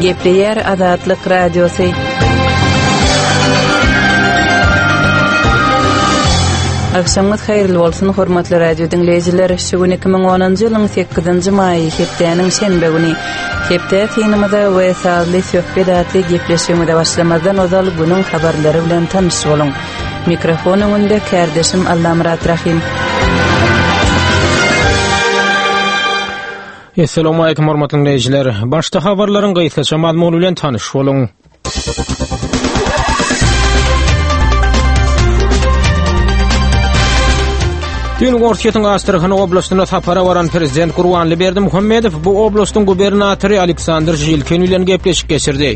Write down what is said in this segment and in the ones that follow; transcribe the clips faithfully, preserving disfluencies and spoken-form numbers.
Gepleyer Azatlyk Radiosu. Akşamınız hayırlı bolsun hormatly radio dinleyijiler. Şu gün iki bin onuncu ýylyň sekizinji maý hepdeniň şenbe güni. Hepde synymyza we sazly söhbet atly gepleşigimde başlamazdan ozal günüň habarlary bilen tanyş boluň. Mikrofonyň önünde kardeşim Allamrat Rahim. Assalamu alaykum hormatly dinleyijiler. Başda habarlaryň gysgaça mazmuny bilen tanyş boluň. Dün Gorsytyň Astrahan oblastyna sapara baran prezident Gurbanly Berdimuhammedow bu oblastyň gubernatory Aleksandr Jilkin bilen gepleşik geçirdi.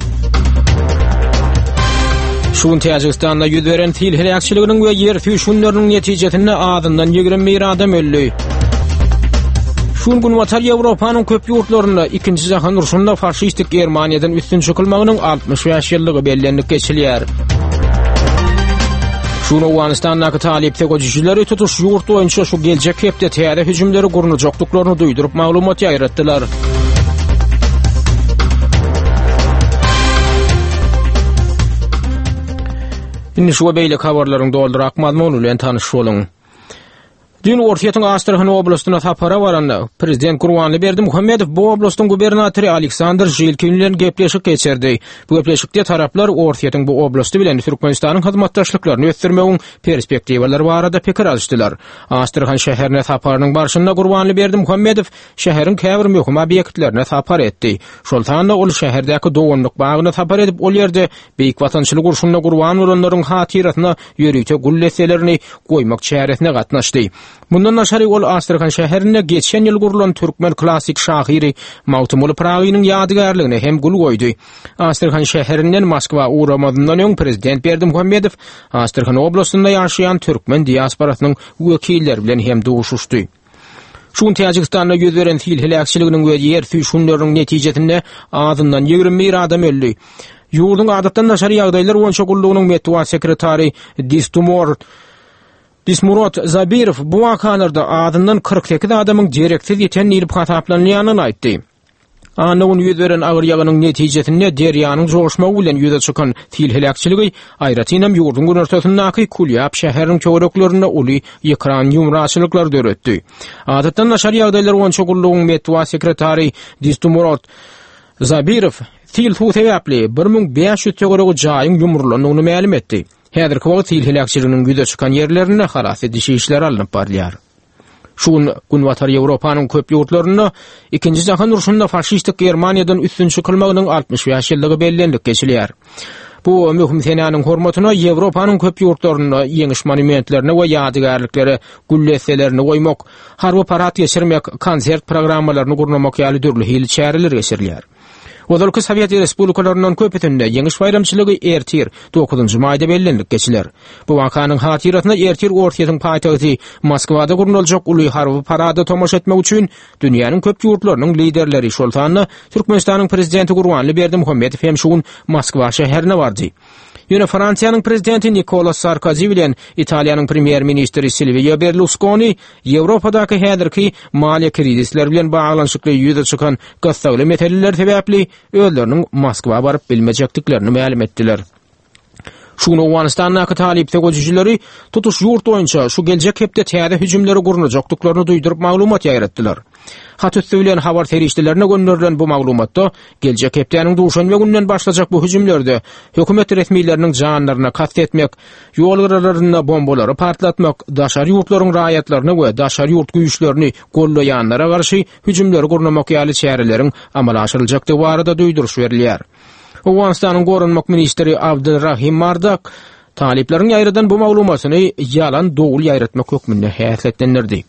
Şuň Täjikistanda ýüz beren til helakçylygynyň we ýer tüýşünleriniň netijesinde adyndan ýigirmi bir adam öldü. Şuň gün watar Ýewropanyň köp ýurtlarynda ikinji jahan uruşynda faşistik Germaniýadan üstün çykylmagynyň altmış beş ýyllygy bellenip geçilýär. Şunu Awganistandaky talipde gojujileri tutuş ýurt boýunça şu geljek hepde täze hüjümleri gurnajakdyklaryny duýdurup maglumat ýaýratdylar. Indi şu beýle habarlaryň doldurak mazmuny bilen tanyş boluň. Dün Gorsytyň Astrahan oblastyna sapara baranda prezident Gurbanly Berdimuhammedow bu oblastyň gubernatory Aleksandr Jilkin bilen gepleşik geçirdi. Bu gepleşikde taraplar Gorsytyň bu oblasty bilen Türkmenistanyň hyzmatdaşlyklaryny ösdürmegiň perspektiwalary barada pikir alşdylar. Astrahan şäherine sapararyň barşynda Gurbanly Berdimuhammedow şäheriň käbir möhüm obýektlerine sapar etdi. Şol tanda ol şäherdäki doganlyk bagyna sapar edip ol ýerde beýik watançylyk urşunda Gurban bolanlaryň hatyratyna ýörükde gulleselerini goýmak çäretine gatnaşdy. Bundan aşary ol Astrahan şäherine geçen ýyl gurulan türkmen klassik şahyry Mawtymul Pragynyň ýadygarlygyny hem gul goýdy. Astrahan şäherinden Moskwa uğramadyndan öň prezident Berdimuhammedow Astrahan oblastynda ýaşaýan türkmen diasporasynyň wekilleri bilen hem duşuşdy. Şuň Täjikistanda ýüz beren til helakçylygynyň we ýer tüýşünleriniň netijesinde adyndan ýigirmi bir adam öldü. Ýurdun adatdan naşary ýagdaýlar boýunça gullugynyň metbuat sekretary Distumor Dismurat Zabirow bu wakalarda adından kırk sekiz adamyň jereksiz ýeten nilip hataplanýanyny aýtdy. Anyň ýüz beren agyr ýagynyň netijesinde derýanyň joşmagy bilen ýüze çykan til helakçylygy aýratynam ýurdun gürörtüsündaky Kulyap şäheriniň köwreklerinde uly ekran ýumraçylyklar döretdi. Adatdan naşary ýagdaýlar boýunça gullugyň metbuat sekretary Dismurat Zabirow til tu sebäpli bir ming beş ýüz töweregi jaýyň ýumurlanyny ma'lum etdi. Häzirki wagt til helakçylygynyň ýüze çykan ýerlerine haras edişi işler alınıp barýar. Şuň gün watar Ýewropanyň köp ýurtlarynda ikinji jahan uruşynda faşistik Germaniýadan üstün çykylmagynyň altmış beş ýyllygy bellenip geçilýär. Bu möhüm senanyň hormatyna Ýewropanyň köp ýurtlarynda ýeňiş monumentlerine we ýadygarlyklary gulleselerini goýmak, harby parat geçirmek, konsert programmalaryny gurnamak ýaly dürli hili çäreler geçirilýär. Ozalky Sowet Respublikalarynyň köpetinde ýeňiş bayramçylygy ertir dokuzunji maýda bellenip geçiler. Bu wakanyň hatyratyna ertir Gorsytyň paýtagty Moskwada gurnaljak uly harby parada tomaş etmek üçin dünýäniň köp ýurtlarynyň liderleri şol tanda Türkmenistanyň prezidenti Gurbanly Berdimuhammedow hem şuň Moskwa şäherine bardy. Ýöne Fransiýanyň prezidenti Nicolas Sarkozy bilen Italiýanyň premier ministri Silvio Berlusconi Ýewropadaky häzirki maliýe krizisler bilen baglanyşykly ýüze çykan gassagly meseleler sebäpli özleriniň Moskwa baryp bilmejekdiklerini ma'lum etdiler. Şunu Awganistandaky talipde gojujileri tutuş ýurt boýunça şu geljek hepde täze hüjümleri gurnajakdyklaryny duýdurup maglumat ýaýratdylar. Hatüsü bilen habar terişdilerine gönderilen bu maglumatda geljek hepdeniň duşanma günden başlajak bu hüjümlerde hökümet resmiýetleriniň janlaryna kast etmek, ýol gyralaryna bombalary partlatmak, daşary ýurtlaryň raýatlaryny we daşary ýurt güýçlerini gollaýanlara garşy hüjümleri gurnamak ýaly çäreleriň amala aşyryljakdygy barada duýduruş berilýär. Awganistanyň gorunmak ministri Abdulrahim Mardak talipleriň ýaýradan bu maglumatyny ýalan dogul ýaýratmak hökmünde häsletlendirdi.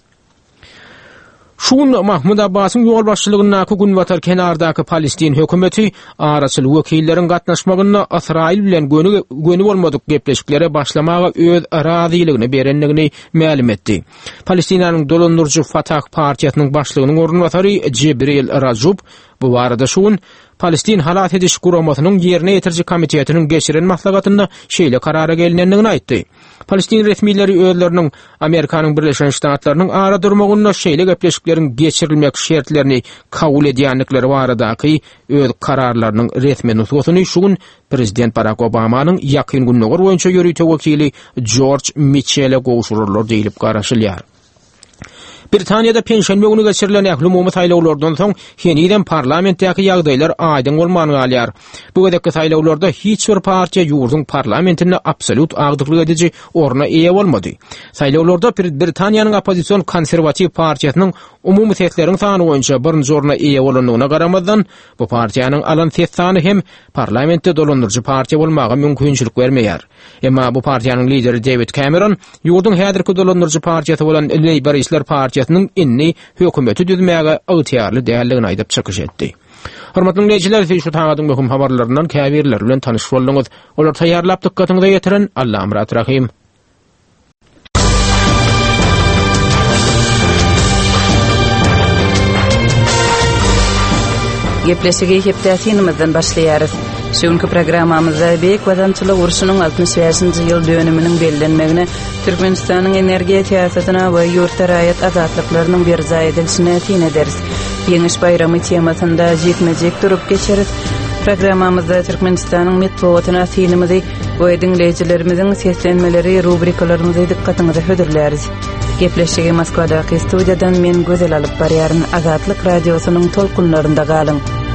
Şuň Mahmud Abbasyň ýol başçylygynaky gün watar kenardaky Palestin hökümeti araçyl wekilleriň gatnaşmagyna Israil bilen göni göni bolmadyk gepleşiklere başlamaga öz arazylygyny berenligini ma'lum etdi. Palestiniýanyň dolandyrjy Fatah partiýasynyň başlygynyň ornwatary Jibril Rajup Bu barada şuun Palestin halat ediş guramasynyň ýerine ýetirji komitetiniň geçiren maslahatynda şeýle karara gelinendigini aýtdy. Palestin resmiýetleri öýleriniň Amerikanyň Birleşen Ştatlarynyň ara durmagyna şeýle gepleşikleriň geçirilmek şertlerini kabul edýänlikleri baradaky öz kararlarynyň resmi nutgasyny şuň Prezident Barack Obamanyň ýakyn günler boýunça ýörüýte wekili George Mitchell'e gowşururlar diýilip garaşylýar. Britaniýada pensiýa günü geçirilen ähli umumy saýlawlardan soň yeniden parlamentdäki ýagdaýlar aýdyň bolmany alýar. Bu gedekki saýlawlarda hiç bir partiýa ýurdun parlamentinde absolut agdyklyk edici orna eýe bolmady. Saýlawlarda Britaniýanyň opozisiýon konserwativ partiýasynyň umumy sesleriň sany boýunça birinji orna eýe bolanlygyna garamazdan bu partiýanyň alan ses sany hem parlamentde dolandyrjy partiýa bolmagy mümkinçilik bermeýär. Emma bu partiýanyň lideri David Cameron ýurdun häzirki dolandyrjy partiýasy bolan Labouristler partiýasynyň inni hökümeti düzmäge ygtyarly däldigini aýdyp çykyş etdi. Hormatly dinleýijiler, şu taýdaň möhüm habarlaryndan käbirler bilen tanyşyp boldyňyz. Olar taýýarlap dikkatyňyza ýetiren Allahym rat rahim. Gepleşigi hepdäsinimizden başlaýarys. Şuňky programmamyzda Beýik Watançylyk urşunyň altymyş beşinji ýyl dönüminiň bellenmegine, Türkmenistanyň energiýa siýasatyna we ýurtda raýat azatlyklarynyň berja edilişine tin ederiz. Ýeňiş bayramy temasynda jekmejek durup geçeriz. Programmamyzda Türkmenistanyň metbogatyna tinimizi we dinleýijilerimiziň seslenmeleri rubrikalaryny dikkatiňize hödürläriz. Gepleşigi Moskwadaky studiýadan men gözel alyp barýaryn Azatlyk radiosynyň tolkunlarynda galyň.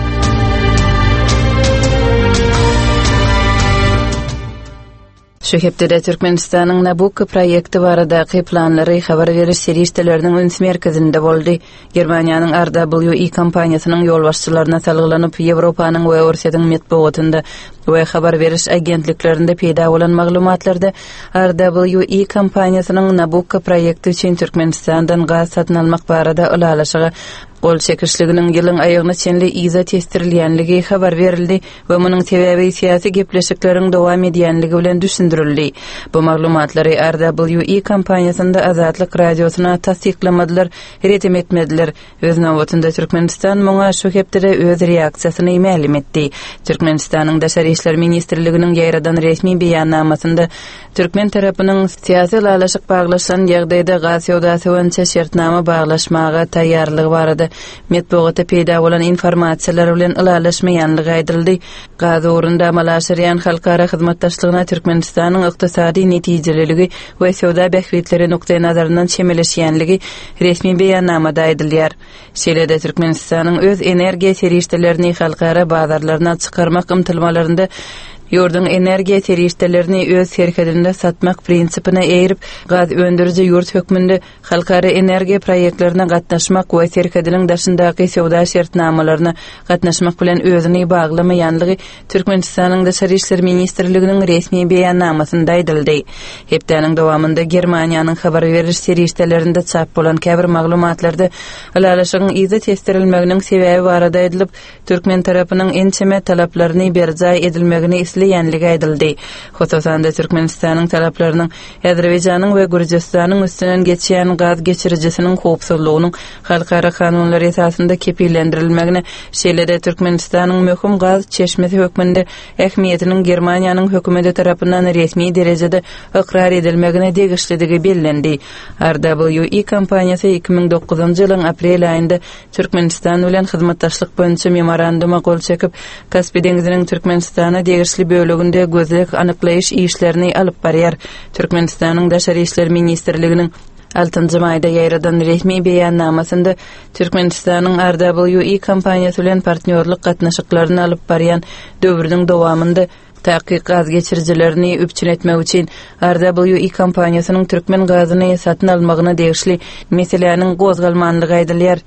Şu hepde Türkmenistanyň Nabucco proýekti baradaky planlary habar beriş serişdeleriniň üns merkezinde boldy. Germaniýanyň R W E kompaniýasynyň ýolbaşçylaryna salgylanyp Ýewropanyň we Orsiýanyň metbuatynda we habar beriş agentliklerinde peýda bolan maglumatlarda R W E kompaniýasynyň Nabucco proýekti üçin Türkmenistandan gaz satyn almak barada ulalaşygy gol çekişliginiň ýylyň aýagyna çenli iza testirilýänligi habar berildi we munyň sebebi siýasy gepleşikleriň dowam edýänligi bilen düşündirildi. Bu maglumatlary R W E kompaniýasynda Azatlyk radiosyna tasdiklamadylar, retem etmediler. Öz nowatynda Türkmenistan muňa şu hepde öz reaksiýasyny ma'lum etdi. Türkmenistanyň Daşary işler ministrliginiň ýaýradan resmi beýannamasynda Türkmen tarapynyň siýasy ulalaşyk baglaşan ýagdaýda gaz ýowdasy boýunça şertnama baglaşmaga taýýarlygy barada metbuatda peýda bolan informasiýalar bilen ulalaşmaýanlygy aýdyldy. Gaz orunda amalaşýan halkara hyzmatdaşlygyna Türkmenistanyň ykdysady netijeliligi we ýowda bähwetleri nokta nazaryndan çemeleşýänligi resmi beýannamada aýdylýar. Şeýle-de Türkmenistanyň öz energiýa serişdelerini halkara bazarlaryna çykarmak ymtylmalarynda ýurdun energiýa serişdelerini öz serkedinde satmak prinsipine eýrip, gaz öndüriji ýurt hökmünde halkara energiýa proýektlerine gatnaşmak we serkediniň daşyndaky ýowda şertnamalaryna gatnaşmak bilen özüni baglamaýanlygy Türkmenistanyň Daşary işler ministrliginiň resmi beýannamasynda aýdyldy. Hepdäniň dowamında Germaniýanyň habar beriş serişdelerinde çap bolan käbir maglumatlarda ulalaşygyň iza testirilmeginiň sebebi barada edilip, Türkmen tarapynyň ençeme talaplaryny berja edilmegini ýanlygy aýdyldy. Hosusan da Türkmenistanyň talaplarynyň Azerbaýjanyň we Gürjistanyň üstünden geçýän gaz geçiricisiniň howpsuzlygynyň halkara kanunlary esasynda kepillendirilmegine, şeýle-de Türkmenistanyň möhüm gaz çeşmesi hökmünde ähmiýetiniň Germaniýanyň hökümeti tarapyndan resmi derejede ikrar edilmegine degişligi bellendi. R W E kompaniýasy iki ming dokuzunçy ýylyň aprel aýynda Türkmenistan bilen hyzmatdaşlyk boýunça memoranduma gol çekip, Kaspy dengiziniň Türkmenistana degişli bölügünde gözlek anyklaýyş işlerini alyp barýar. Türkmenistanyň Daşary işler ministrliginiň altynjy maýda ýaýradan resmi beýannamasynda Türkmenistanyň R W E kompaniýasy bilen partnerlik gatnaşyklaryny alyp barýan döwrüniň dowamında taýyk gaz geçirijilerini üpçün etmek üçin R W E kompaniýasynyň Türkmen gazyny satyn almagyna degişli meselelerini gozgalmanlygy aýdylýar.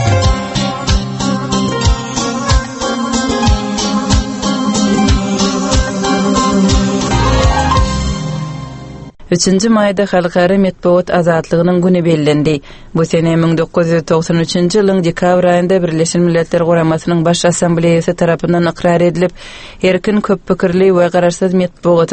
üçünçi maýda halkara metbuat azatlygynyň güni bellendi. Bu sene ming dokuz ýüz togson üçinçi ýylyň dekabr aýynda Birleşen Milletler Guramasynyň baş assambleýasy tarapyndan ikrar edilip, erkin köp pikirli we garaşsyz metbuatyň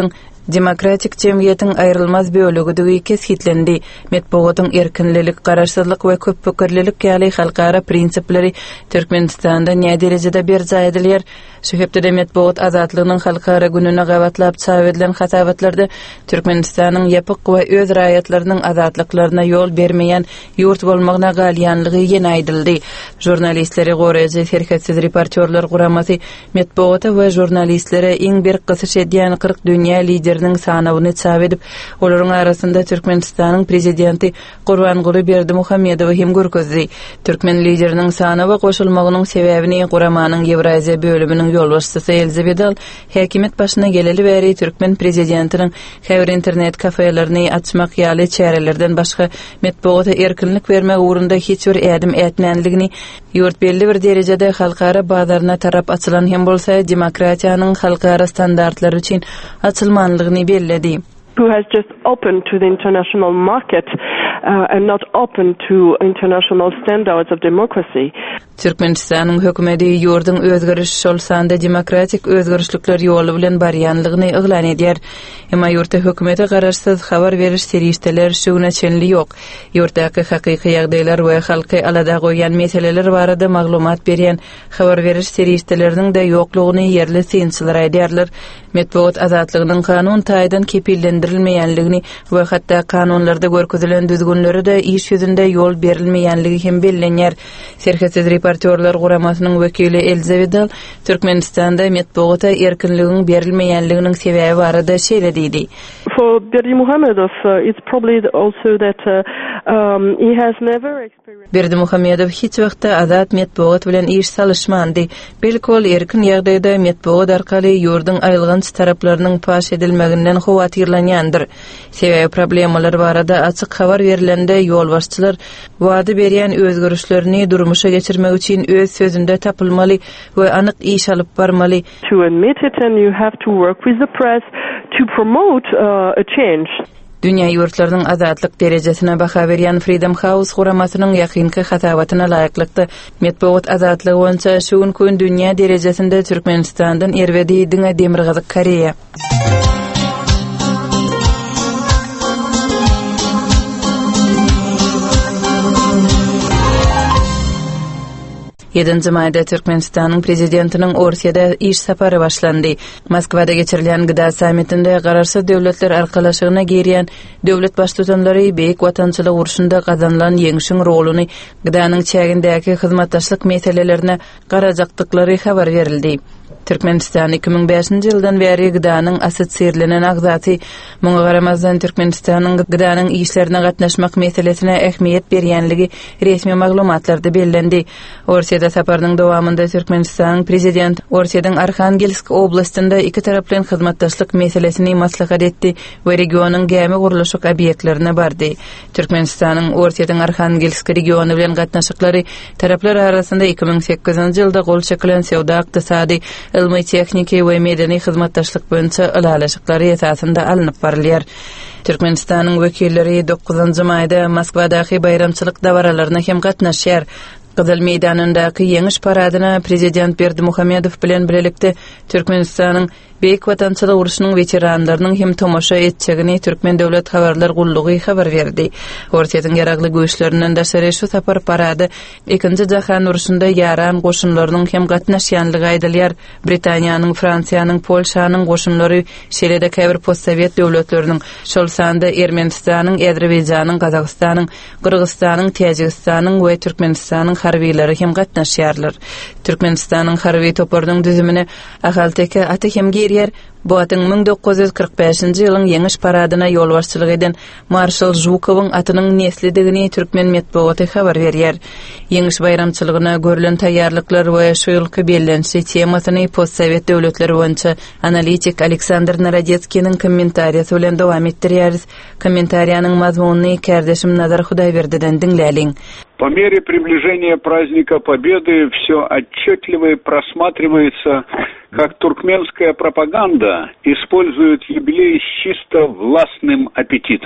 Demokratik cemiyetin ayrılmaz bölügüdigi kesgitlendi. Metbuatın erkinlilik, garaşsızlyk we köpükirlilik ýaly halkara prinsipleri Türkmenistanda näme derejede berja edilýär? Şu hepde metbuat azatlygynyň halkara gününe gawatlap çap edilen hatabatlarda Türkmenistanyň ýapyk we öz raýatlarynyň azatlyklaryna ýol bermeýän ýurt bolmagyna galýanlygy ýene aýdyldy. Jurnalistleri goraýjy herketsiz reportyorlar guramasy metbuata we jurnalistlere iň bir gysyş edýän kırk dünýä lideriniň sanawyny çap edip, olaryň arasynda Türkmenistanyň prezidenti Gurbanguly Berdimuhammedow hem görkezdi. Türkmen lideriniň sanawy goşulmagynyň sebäbini Guramanyň Ewraziýa bölüminiň ýolbaşçysy Elzebedal häkimet başyna geleli bäri Türkmen prezidentiniň häwir internet kafelaryny açmak ýaly çärelerden başga metbuata erkinlik bermek ugrunda hiç bir ädim etmänligini, ýurt belli bir derejede halkara bazaryna tarap açylan hem bolsa demokratiýanyň halkara standartlary üçin açylmanlygyny belledi. Who has just opened to the international market uh, and not open to international standards of democracy. Türkmenistanyň hökümeti ýurdun özgörüş şolsanda demokratik özgörüşlikler ýoly bilen barýanlygyny yglan edýär. Emma ýurtda hökümeti garaşsyz habar beriş serişdeler şuňa çenli ýok. Ýurtdaky hakyky ýagdaýlar we halky alada goýan meseleler barada maglumat berýän habar beriş serişdeleriniň de ýoklugyny ýerli synçylar aýdýarlar. Metbuat azatlygynyň kanun taýdan kepillendirilmeýänligini we hatda kanunlarda görkezilen düzgünleri de iş ýüzünde ýol berilmeýänligi hem bellenýär. Serketsiz reportyorlar guramasynyň wekili Elzebedal Türkmenistanda metbuata erkinligiň berilmeýänliginiň sebäbi barada şeýle diýdi. For Berdimuhammedow, uh, it's probably also that uh, um, he has never experienced. Berdimuhammedow hiç wagtda azat metbuat bilen iş salışmandy. Belkol erkin ýagdaýda metbuat arkaly ýurdun aýlgyn taraplarynyň paş edilmeginden howatyrlanýandyr. Sebäbi problemalar barada açyk habar berilende ýolbaşçylar wady berýän özgörüşlerini durmuşa geçirmek üçin öz sözünde tapylmaly we anyk iş alyp barmaly. To admit it, and you have to work with the press to promote uh, a change. Dünya ýurtlarynyň azatlyk derejesine baha berýän Freedom House guramasynyň ýakynky hatabatyna laýyklykda metbuat azatlygy boýunça şu gün dünýä derejesinde Türkmenistandan erwedi diňe Demirgazyk Koreýa. Ýedinji maýda Türkmenistanyň prezidentiniň Orsiýada iş sapary başlandy. Moskwada geçirilen Gyda sammitinde garaşsyz döwletler arkalaşygyna girýän döwlet başlyklary beýik watançylyk uruşunda gazanlan ýeňişiň roluny, Gydanyň çägindäki hyzmatdaşlyk meselelerine garajakdyklary habar berildi. Türkmenistan iki bin beşinji ýyldan beri Gydanyň asosiýerlenen agzaty, muňa garamazdan Türkmenistanyň Gydanyň işlerine gatnaşmak meselesine ähmiýet berýänligi resmi maglumatlarda bellendi. Orsiýada saparynyň dowamında Türkmenistanyň prezident Orsiýadyň Arhangelsk oblastynda iki taraply hyzmatdaşlyk meselesini maslahat etdi we regionyň gäme guruluşyk obýektlerine bardy. Türkmenistanyň Orsiýadyň Arhangelsk regiony bilen gatnaşyklary taraplar arasynda iki bin sekizinji ýylda gol çekilen sewda ykdysady, ilmi tekniki we medeni hyzmatdaşlyk boýunça alalaşyklary esasında alınıp barylýar. Türkmenistanyň wekilleri dokuzunji maýda Moskwadaky bayramçylyk dawaralaryna hem gatnaşýar. Gyzyl meýdanyndaky ýeňiş paradyna prezident Berdimuhammedow bilen birlikde Türkmenistanyň beýik watançylyk uruşynyň veteranlarynyň hem tomoşa etjegini Türkmen döwlet habarlar gullugy habar berdi. Orsiýadyň ýaragly güýçlerinden daşary şu sapar parady ikinji jahan uruşynda ýaran goşunlarynyň hem gatnaşýanlygy aýdylýar. Britaniýanyň, Fransiýanyň, Polşanyň goşunlary şeýle-de käbir postsovet döwletleriniň, şol sanda Ermenistanyň, Azerbaýjanyň, Gazagystanyň, Kyrgyzstanyň, Täjikistanyň we Türkmenistanyň harbiýleri hem gatnaşýarlar. Türkmenistanyň harbiý toparynyň düzümine ahalteke aty hem gerýär. Bu atyň ming dokuz ýüz kırk beşinji ýylyň ýeňiş paradyna ýolbaşçylyk eden Marshal Zhukowyň atynyň neslidigini Türkmen metbuaty habar berýär. Ýeňiş bayramçylygyna görülen taýýarlyklar we şu ýylky bellenşi temasyny postsovet döwletleri boýunça analitik Aleksandr Narodetskiň kommentariýasy bilen dowam etdirýäris. Kommentariýanyň mazmunyny kardeşim Nazar Hudaýberdiden diňläliň. По мере приближения праздника Победы все отчетливее просматривается, как туркменская пропаганда использует юбилей с чисто властным аппетитом.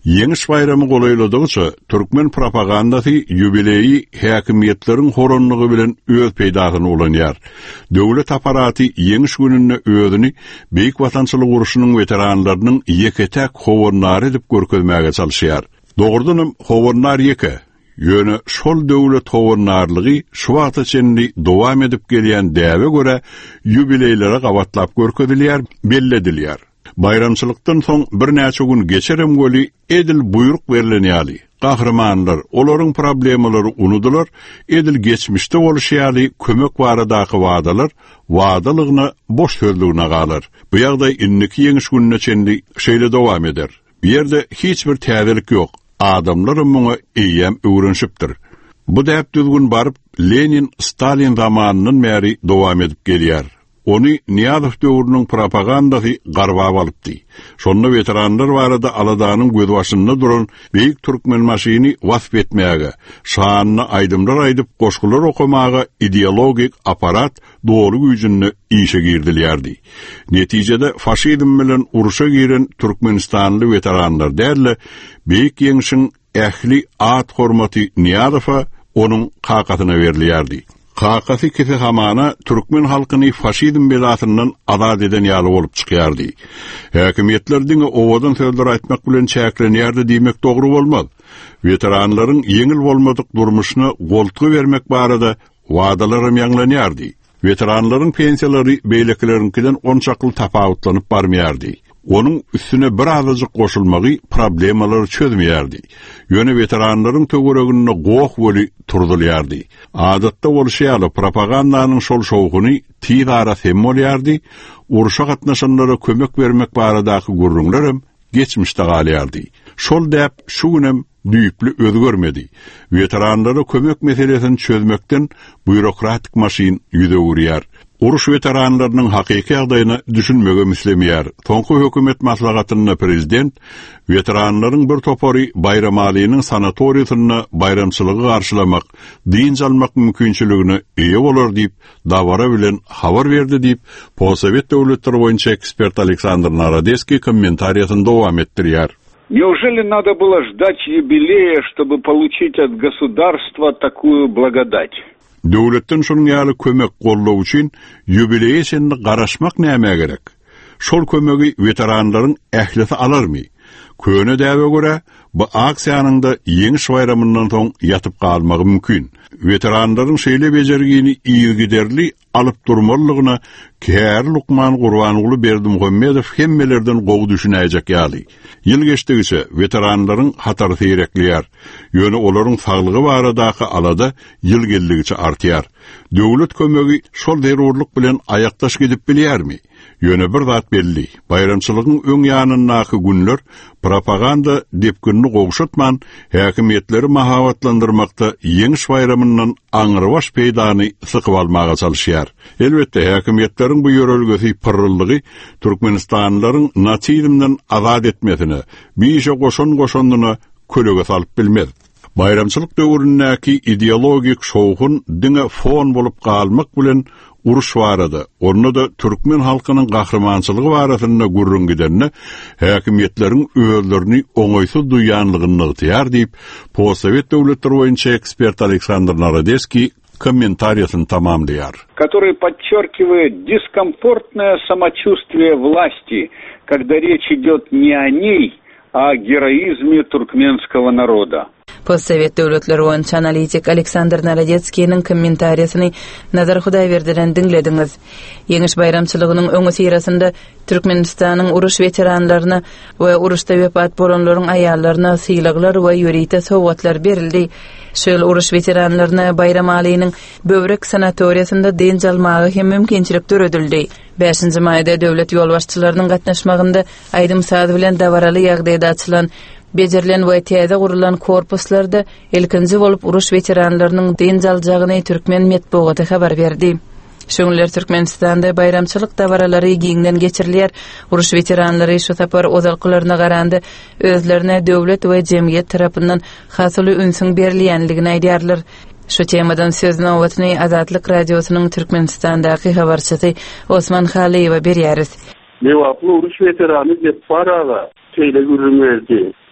Ýeňiş bayramy golayladygyça türkmen propagandasy ýubileyi häkimetlerin horonlygy bilen öz peýdasyny ulanýar. Döwlet aparaty ýeňiş gününe özüni beýik watançylyk uruşynyň veteranlarynyň ýeketäk howunlary edip görkezmäge çalyşýar. Dogrudanam howunlar ýeke. Ýöne şol döwlet howunlarlygy şu wagt içinde dowam edip gelýän däwe göre ýubileýlere gawatlap görkezilýär, belledilýär. Bayramçylykdan soň bir näçe gün geçerem göli edil buyruk berilenýäli. Gahrymanlar olaryň problemleri unudular, edil geçmişde boluşýaly kömek baradaky wadalar wadalygyna boş sözlügine galar. Bu ýagdaý inniki ýeňiş gününe çendi şeýle dowam eder. Bu ýerde hiç bir täzelik ýok. Adamlar muňa eýem öwrenşipdir. Bu däp düzgün baryp Lenin, Stalin zamanynyň märi dowam edip gelýär. Onu Niyazov döwrüniň propagandasy garbap alypdy. Şonda veteranlar barada aladanyň göz başynda duran beýik türkmen maşyny wasp etmäge, şanyny aýdymlar aýdyp goşgular okumaga ideologik aparat dogry güýjünde işe girdilýärdi. Netijede faşizm bilen uruşa giren Türkmenistanly veteranlar däle beýik ýeňişiň ähli at hormaty Niyazowa onuň kakatyna berilýärdi. Kakasy kese hamana Türkmen halkyny faşizm belasyndan azad eden ýaly bolup çykýardy. Häkimetlerdiň owadan sözler aýtmak bilen çäklenýärdi diýmek dogry bolmaz. Veteranlaryň ýeňil bolmadyk durmuşyna goltugy bermek barada wadalarym ýanglanýardy. Veteranlaryň pensiýalary beýlekleriňkinden on çakly tapawutlanyp barmaýardy. Onun üstüne bir azıcık koşulmagy problemaları çözmeýärdi. Ýöne veteranlaryň töweregine goýak böli turdylýardy. Adatda bolşýaly propagandanyň şol şowguny tiz ara sembolýardy. Uruşa gatnaşanlara kömek bermek baradaky gurrunlarym geçmişde galýardy. Şol däp şu günem düýpli özgörmedi. Veteranlara kömek meselesini çözmekden bürokratik maşin ýüze urýar. Uruş veteranlarynyň hakyky ýagdaýyny düşünmege müslemýär. Soňky hökümet maslahatyna prezident veteranlaryň bir topary bayram alynyň sanatoriýasyna bayramçylygy garşylamak, diň almak mümkinçiligine eýe bolar diýip dawara bilen habar berdi diýip Possovet döwletleri boýunça ekspert Aleksandr Narodeski kommentariýasyny dowam etdirýär. Неужели надо было ждать юбилея, чтобы получить от государства такую благодать? Döwletden şonuň ýaly kömek gollaw üçin ýubileýe şeňde garaşmak näme gerek? Şol kömegi veteranlaryň ählisi alarmy? Köne däwe görä, bu aksiýanyň da ýeňiş bayramyndan soň ýatyp galmagy mümkin. Veteranlaryň şeýle bejergini iýi giderli alyp durmalygyna Kär Lukman Gurbanoğlu Berdimuhammedow hemmelerden gowy düşünäjek ýaly. Ýyl geçdigiçe veteranlaryň hatary seýrekliýär. Ýöne olaryň saglygy baradaky alada ýyl geldigiçe artýar. Döwlet kömegi şol derurluk bilen aýakdaş gidip bilýärmi? Ýöne bir zat belli. Bayramçylygyň öň ýanynaky günler propaganda depkinni gowşatman häkimetleri mahabatlandyrmakda ýeňiş bayramyndan aňyrbaş peýdany sykyp almaga çalyşýar. Elbetde häkimetleriň bu ýörelgesi pyrryllygy Türkmenistanlaryň naçizmden azad etmesine, biýişe goşan goşandyna kölege salyp bilmez. Bayramçylyk döwründäki ideologik şowgun diňe fon bolup galmak bilen uruş barada. Onda da Türkmen halkynyň gahrymançylygy barasynda gurrun giderine häkimetleriň özlerini oňoýsuz duýanlygyny ýar diýip Possovet döwletleri boýunça ekspert Aleksandr Narodeski комментариясын тамамлыяр. Который подчеркивает дискомфортное самочувствие власти, когда речь идет не о ней, а о героизме туркменского народа. Possovet döwletleri boýunça analitik Aleksandr Narodetskiň kommentariýasyny Nazar Hudaýberdilen dinlediňiz. Ýeňiş bayramçylygynyň öňü sirasynda Türkmenistanyň uruş veteranlaryna we uruşda wepat bolanlaryň aýallaryna syýlyglar we ýörite sowgatlar berildi. Şol uruş veteranlaryna bayram alynyň böwrek sanatoriýasynda diň almagy hem mümkinçilik töredildi. beşinji maýda döwlet ýolbaşçylarynyň gatnaşmagynda aýdym saz bilen dawaraly ýagdaýda açylan Becerilen we täze gurulan korpuslarda ilkinji bolup uruş veteranlarynyň diň aljagyny Türkmen medeniýeti habar berdi. Şoňlar Türkmenistanda bayramçylyk dawaralary giňden geçirilýär. Uruş veteranlary şu tapar ozalkylaryna garanda özlerine döwlet we jemgyýet tarapyndan hasyly ünsüň berilýänligini aýdýarlar. Şu temadan söz nowatny Azatlyk radiosynyň Türkmenistandaky habarçysy Osman Haliýew berýäris. Mewaply uruş veterany diýip paraga teýle gürülmedi.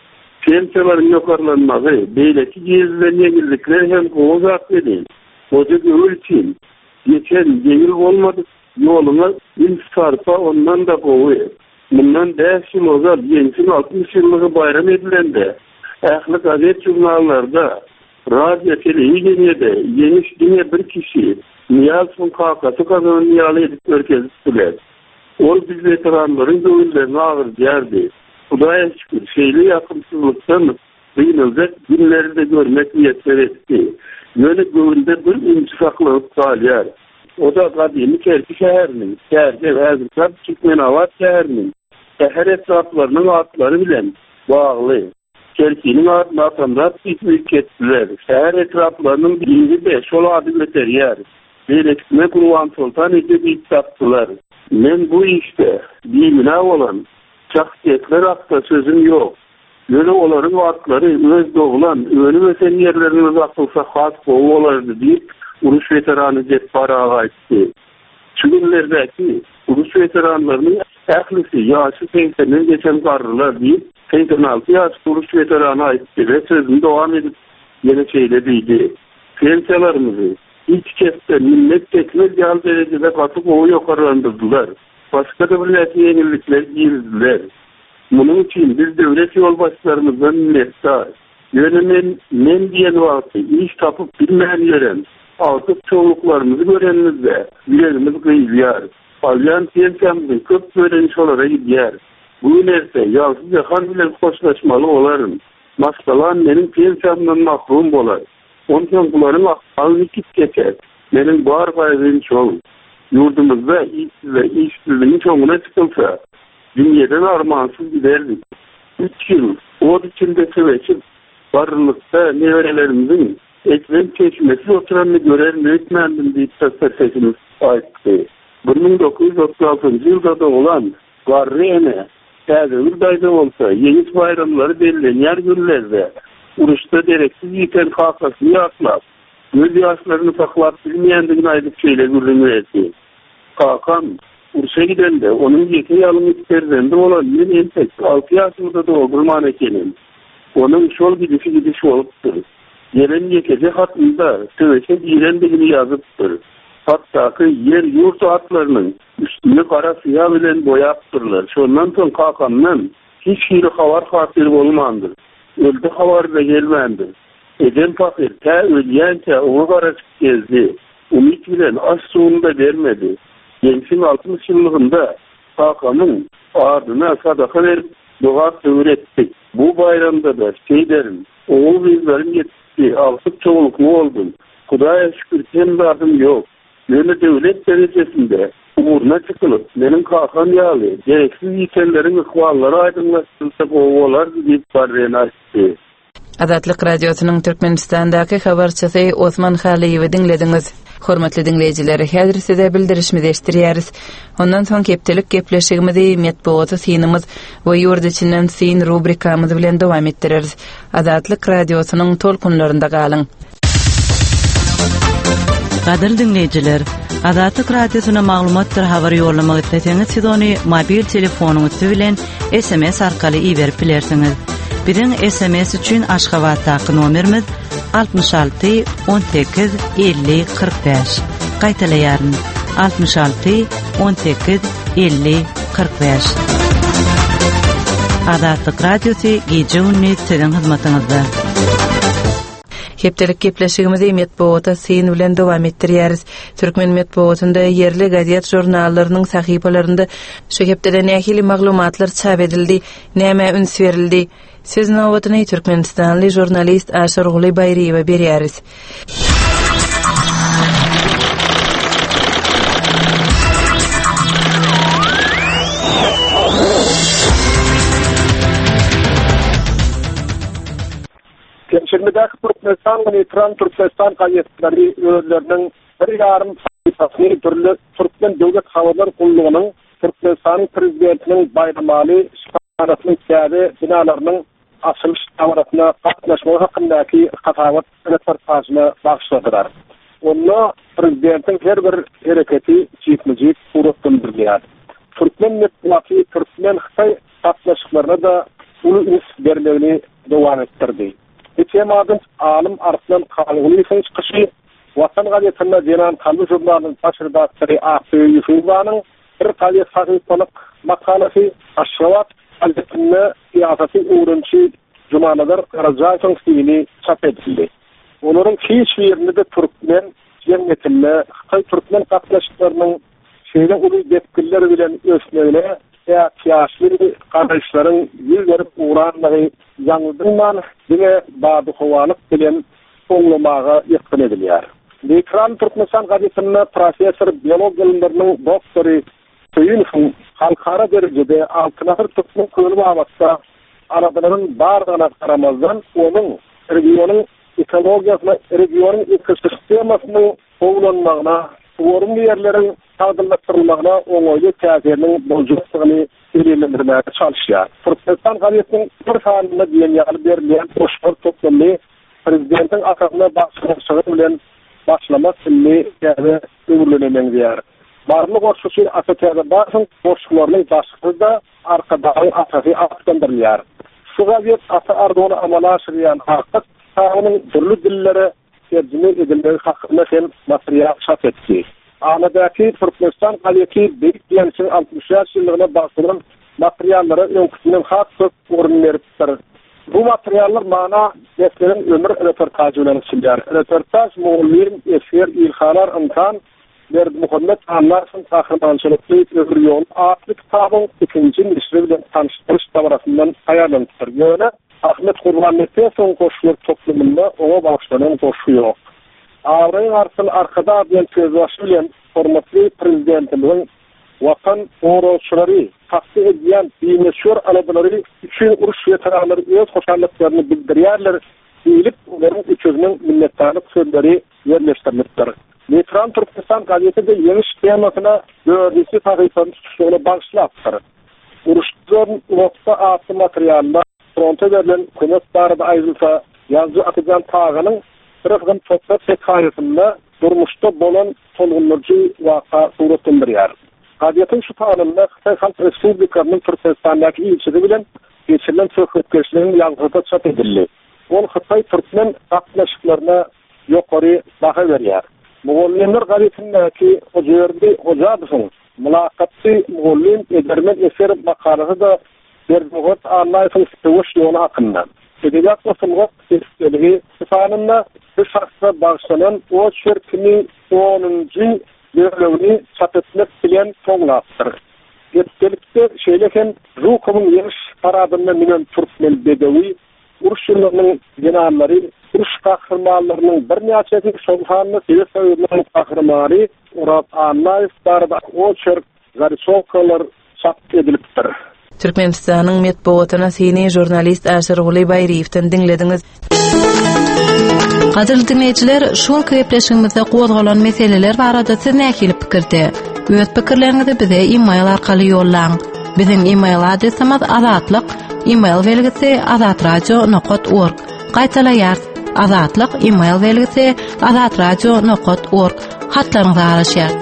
Pensiyaların yukarılanması, beyleki gezilen yenilikler hem kovuzak edin. Hoca göğül için geçen yengil olmadı, yoluna insarpa ondan da kovuyor. Bundan beş yıl ozal, yensin altmış yıllığı bayram edilende, ehli gazet jurnallarda, radyo televizyonda yeniş yine bir kişi, Niyal Funkakası kazanın niyalı edip örkezittiler. Ol biz veteranların göğüllerini ağır geldi. Kudaya şükür şeyli yakımsızlıktan kıyınılacak günleri de görmek niyetler etti. Böyle göğünde bir imsaklık saliyar. O da kadimi Kerki şehirinin, Kerki ve Ezrikab Çıkmenavat şehirinin, şehir etraflarının atları bilen bağlı. Kerki'nin adını atanlar bitmeyip ettiler. Şehir etraflarının birinci de şol adı beter yer. Beyleksine Kurvan Sultan ece bir taptılar. Men bu işte dimine olan şahsiyetler hakkında sözüm yok. Böyle onların atları öz doğulan, ölü ve sen yerleriniz atılsa has boğu olardı deyip Uruş veteranı Cetbar Ağa etti. Şu günlerdeki Uruş veteranlarının ehlisi yaşı seksen'den geçen karrılar deyip seksen altı yaş Uruş veteranı aitti ve sözünü devam edip yine söylediydi. Pensiyalarımızı hiç kesten millet tekmez yal derecede katık oğu yukarılandırdılar. Başka da bir yenilikler girdiler. Bunun için biz devlet yolbaşlarımızdan minnettar. Yönemen men diyen vakti iş tapıp bilmeyen yeren, altıp çoğunluklarımızı görenimizde bilerimiz kıyılıyor. Alyan pensiyamızın köp öğreniş olara gidiyor. Bu ilerse yalsız yakan bilen hoşlaşmalı olarım. Maskalan benim pensiyamdan mahrum olar. Ondan bunların akılını kit geçer. Benim bağır kaybın çoğu. Yurdumuzda işsiz ve işsizliğin çoğuna çıkılsa, dünyadan armağansız giderdik. Üç yıl o içinde süveçip, varlıkta nevrelerimizin ekran çeşmesi oturanını görer mühitmendim deyip tasar sesimiz aitti. bin dokuz yüz otuz altıncı yılda da olan Garriyene, Erdoğan dayda olsa, yeni bayramları belirlenyer günlerde, Uruşta dereksiz yiten kalkasını yaklap, göz yaşlarını saklap bilmeyendiğini aydık şeyle gürrünü etti. Kalkan, Uruş'a giden de onun yeki yalın isterden de olan bir entek altı yaşında da doldurman ekenim. Onun şol gidişi gidiş oluptur. Yeren yekece hatında söveçe girendiğini yazıptır. Hatta ki yer yurt atlarının üstünü kara siyah bilen boyaptırlar. Şondan son kalkandan hiç hiri havar hatiri olmandır. Öldü havar da gelmendir. Eden fakir te ölyen te onu karışık gezdi. Umit bilen aş suğunu da vermedi. Gençin altmış yıllığında kalkanın ardına sadaka verip dua öğrettik. Bu bayramda da şey derim, oğul bizlerin yetişti, altık çoğunluklu oldum. Kudaya şükür kendi adım yok. Böyle devlet derecesinde uğruna çıkılıp, benim kalkan yağlı, gereksiz yitenlerin ıkvalları aydınlaştırsak oğular deyip barreni açtı. Azatlyk Radiosynyň Türkmenistandaky habarçysy Osman Haliýewi dinlediniz. Hormatly dinleýijiler, häzir size bildirişimizi eşdirýäris. Ondan soň kepdelik gepleşigimizi metbuaty synymyz we ýurt içinden syn rubrikamyz bilen dowam etdireriz. Azatlyk Radiosynyň tolkunlarynda galyň. Gadyr dinleýijiler, Azatlyk Radiosyna maglumatlar habar ýollamak etseňiz, siz ony mobil telefonuňyz bilen S M S arkaly iýerip bilersiňiz. Birin S M S üçün Aşgabatdaky nomerimiz altmış altı on sekiz elli kırk beş. Gaýtalaýaryn altmış altı on sekiz elli kırk beş. Azatlyk Radiosy gece ünni sizin hyzmatyňyzda. Hepdelik gepleşigimizi metbuata syn bilen dowam etdirýäris. Türkmen metbuatynda yerli gazet jurnallarynyň sahypalarynda şu hepdeden nähili maglumatlar çap edildi, näme üns berildi. Söz nowatyny Türkmenistanly jurnalist Aşar Guly Bayriýewe berýäris. Şermedäki Türkmenistan we Tran Türkmenistan gazetleri özleriniň bir ýarym sayfasy türlü Türkmen döwlet habarlar gullugynyň Türkmenistan prezidentiniň bayramaly şaharatynyň täze binalarynyň açylış tawaratyna gatnaşmagy hakyndaky gatawat reportajyny bagşladylar. Onda prezidentin her bir hereketi çiğitmecik uğrattındırılıyor. Türkmen metbuatı, Türkmen Xitay gatnaşyklaryna da ulu üns bermegini devam ettirdi. Hikemadan alım artlan kalgılı çıkışı Vatan gazetinde Cenan Kalbi Jurnalının başırdatları Ahsı Yusuf'a'nın bir kalye sahiplik makalesi Aşravat gazetinde siyaseti uğrunçu Cumanadar Karazayson stilini çap edildi. Onların hiçbir yerinde de Türkmen cemiyetinde Xitay Türkmen katlaşıklarının şeyde ulu yetkililer bilen ölçmeyle veya siyasi kardeşlerin yüz verip uğranlığı yanıldırman yine bazı havalık bilen oğlamağa yakın ediliyor. Ekran Türkmenistan gazetinde profesör biyolog bilimlerinin doktori Söyünf'ün halkara derecede altınahır Türkmen köyü bağlamazsa arabaların bağırdığına karamazdan onun regionun ekologiyasına, regionun ekosistemesinin oğlanmağına, orumlu yerlerin tağdırlaştırılmağına oğlaylı tezerinin bolculuğunu ilerlendirmeye çalışıyor. Türkmenistan gazetinin bir halinde diyen yağlı verilen boşver toplumlu Prezidentin akabına başlaması bilen başlamak illi yani ömürlenemen diyer. Barlık orsusu asatiyada basın boşluklarının başlığı da arkadağı asası askandırılıyor. Şu gazet asa ardığını amala aşırıyan artık sağının türlü dillere tercüme edilmeyi hakkında hem materyal şart etti. Anadaki Türkmenistan gazetesi Büyük Diyanet'in altmış yaş yıllığına basılan materyallara önküsünün hakkı orun veriptir. Bu materyaller mana neslerin ömür röportajı ile çizer. Röportaj muğullerin eser ilhalar imkan Verdi Muhammed Anlarsın kahramançılıklı ömür yolu adlı kitabın ikinci misri ile tanıştırış tavrasından ayarlanmıştır. Yöne Ahmet Kurbanlık'ta son koşulur toplumunda ona bağışlanan koşu yok. Ağrı'nın arsın arkada adlayan tezbaşı ile formatlı prezidentimizin vatan uğraşçıları, takdir edilen meşhur alabaları üçün uruş veteranları öz hoşarlıklarını bildiriyerler, deyilip onların üçüzünün minnettarlık sözleri yerleştirmiştir. Ekran Türkmenistan gazetesi de yeniş temasına dördüncü sayfanın tutuştuğunu bağışlattır. Uruşçuların nokta altı materyalında fronta verilen konuş barada ayrılsa yazı akıcan tağının sırıfın topla tekayetinde durmuşta bolan solgunlucu vaka suretindiriyor. Gazetin şu tanımda Xitay Halk Respublikasının Türkmenistan'daki ilçesi bilen geçirilen söhbetkeşliğinin yazgıda çap edildi. On Xitay Türkmen katlaşıklarına yukarı baha veriyor. Muğullimler gazetindeki Hocayerdi Hocadısın mülakatçı Muğullim Edermen eser makalası da Bermuhat Anlayısın sıvış yolu hakkında. Edebiyat ve sınıf sesleri sıfanında bir şahsa bağışlanan o şirkini onuncu bölümünü çapetmek bilen toğlattır. Yetkilikte şeyleken Rukov'un yarış paradında minen Türkmen Bedevi, Uruş yıllarının genalları, Uruş kahramanlarının bir neçesi Sulhanlı Sivir Sayıdlarının kahramanı Urat Anlayız barada o şirk Garisovkalar çap ediliptir. Türkmenistan'ın metbuatına seni jurnalist Aşır Gulay Bayriyev'ten dinlediniz. Qadirli dinleyiciler, şol köpleşigimizde qozgalan meseleler barada siz näkili pikirde? Öz pikirlerinizi bize e-mail arkaly ýollaň. Bizim e-mail adresimiz azatlyk, e-mail belgisi azatradio nokta org. Gaýtaýar, azatlyk e-mail belgisi azatradio nokta org. Hatlaryňyzy araşýar.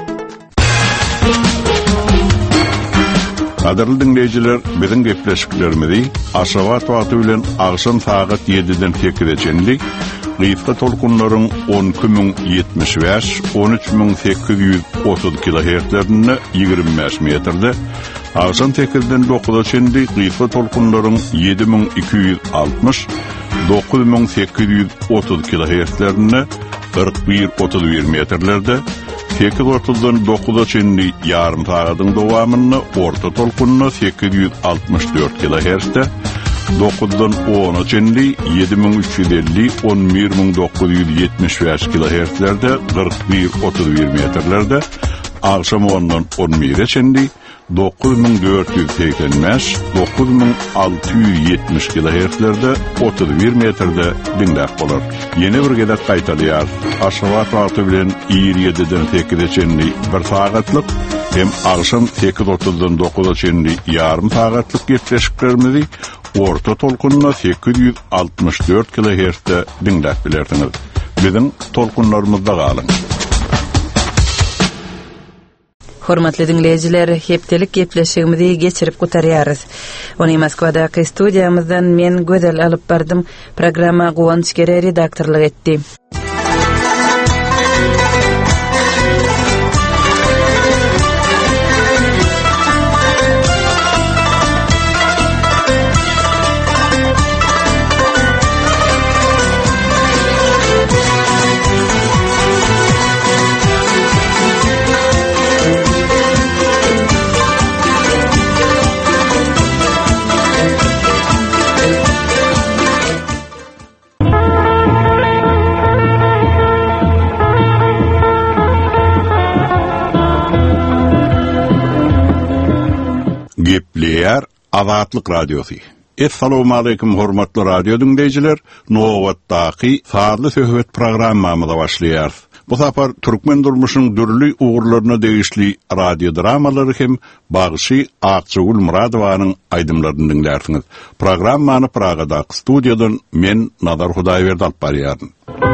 Qadirli dinleyiciler, bizim gepleşiklerimizi Aşavat wagty bilen agşam saat yediden tekireceğinlik Gıyfka tolkunların on iki bin yetmiş beş on üç bin sekiz yüz otuz kilohertzlerine yigirmi beş metrede, Ağzan tekirden dokuza çendi gıyfka tolkunların yedi bin iki yüz altmış dokuz bin sekiz yüz otuz kilohertzlerine kırk bir otuz bir metrelerde, sekiz otuzdan dokuza çendi yarım saatin dowamyny orta tolkunna sekiz yüz altmış dört kilohertzde, dokuzdan ona çendi yedi bin üç yüz elli on bir bin dokuz yüz yetmiş beş kilohertzlerde kırk bir otuz bir metrelerde, akşam ondan on bire çendi dokuz bin dört yüz seksen beş dokuz bin altı yüz yetmiş kilohertzlerde otuz bir metrede dinlep bolar. Yeni bir gedet qaytalyar. Aşavat wagty bilen yirmi yediden sekize çendi bir saatlyk hem akşam sekiz otuzdan dokuza çendi yarım saatlyk gepleşiklerimizi orta tolkunna sekiz yüz altmış dört kilohertzde dinlep bilersiňiz. Bizim tolkunlarymyzda galyň. Hormatly dinleyijiler, hepdelik gepleşigimizi geçirip gutarýarys. Ony Moskwadaky studiýamyzdan men gözel alyp bardym. Programma Guwanç Gere redaktorlyk etdi. Gepleýär Azatlyk Radiosu. Assalamu alaykum hormatly radio dinleyijiler. Nowatdaky farly söhbet programmamyza başlaýar. Bu sapar türkmen durmuşynyň dürli ugurlaryna degişli radio dramalary hem bagşy Aqçygul Muradowanyň aýdymlaryny dinlersiňiz. Programmany Pragada studiýadan men Nadar Hudaýberdi alyp barýarym.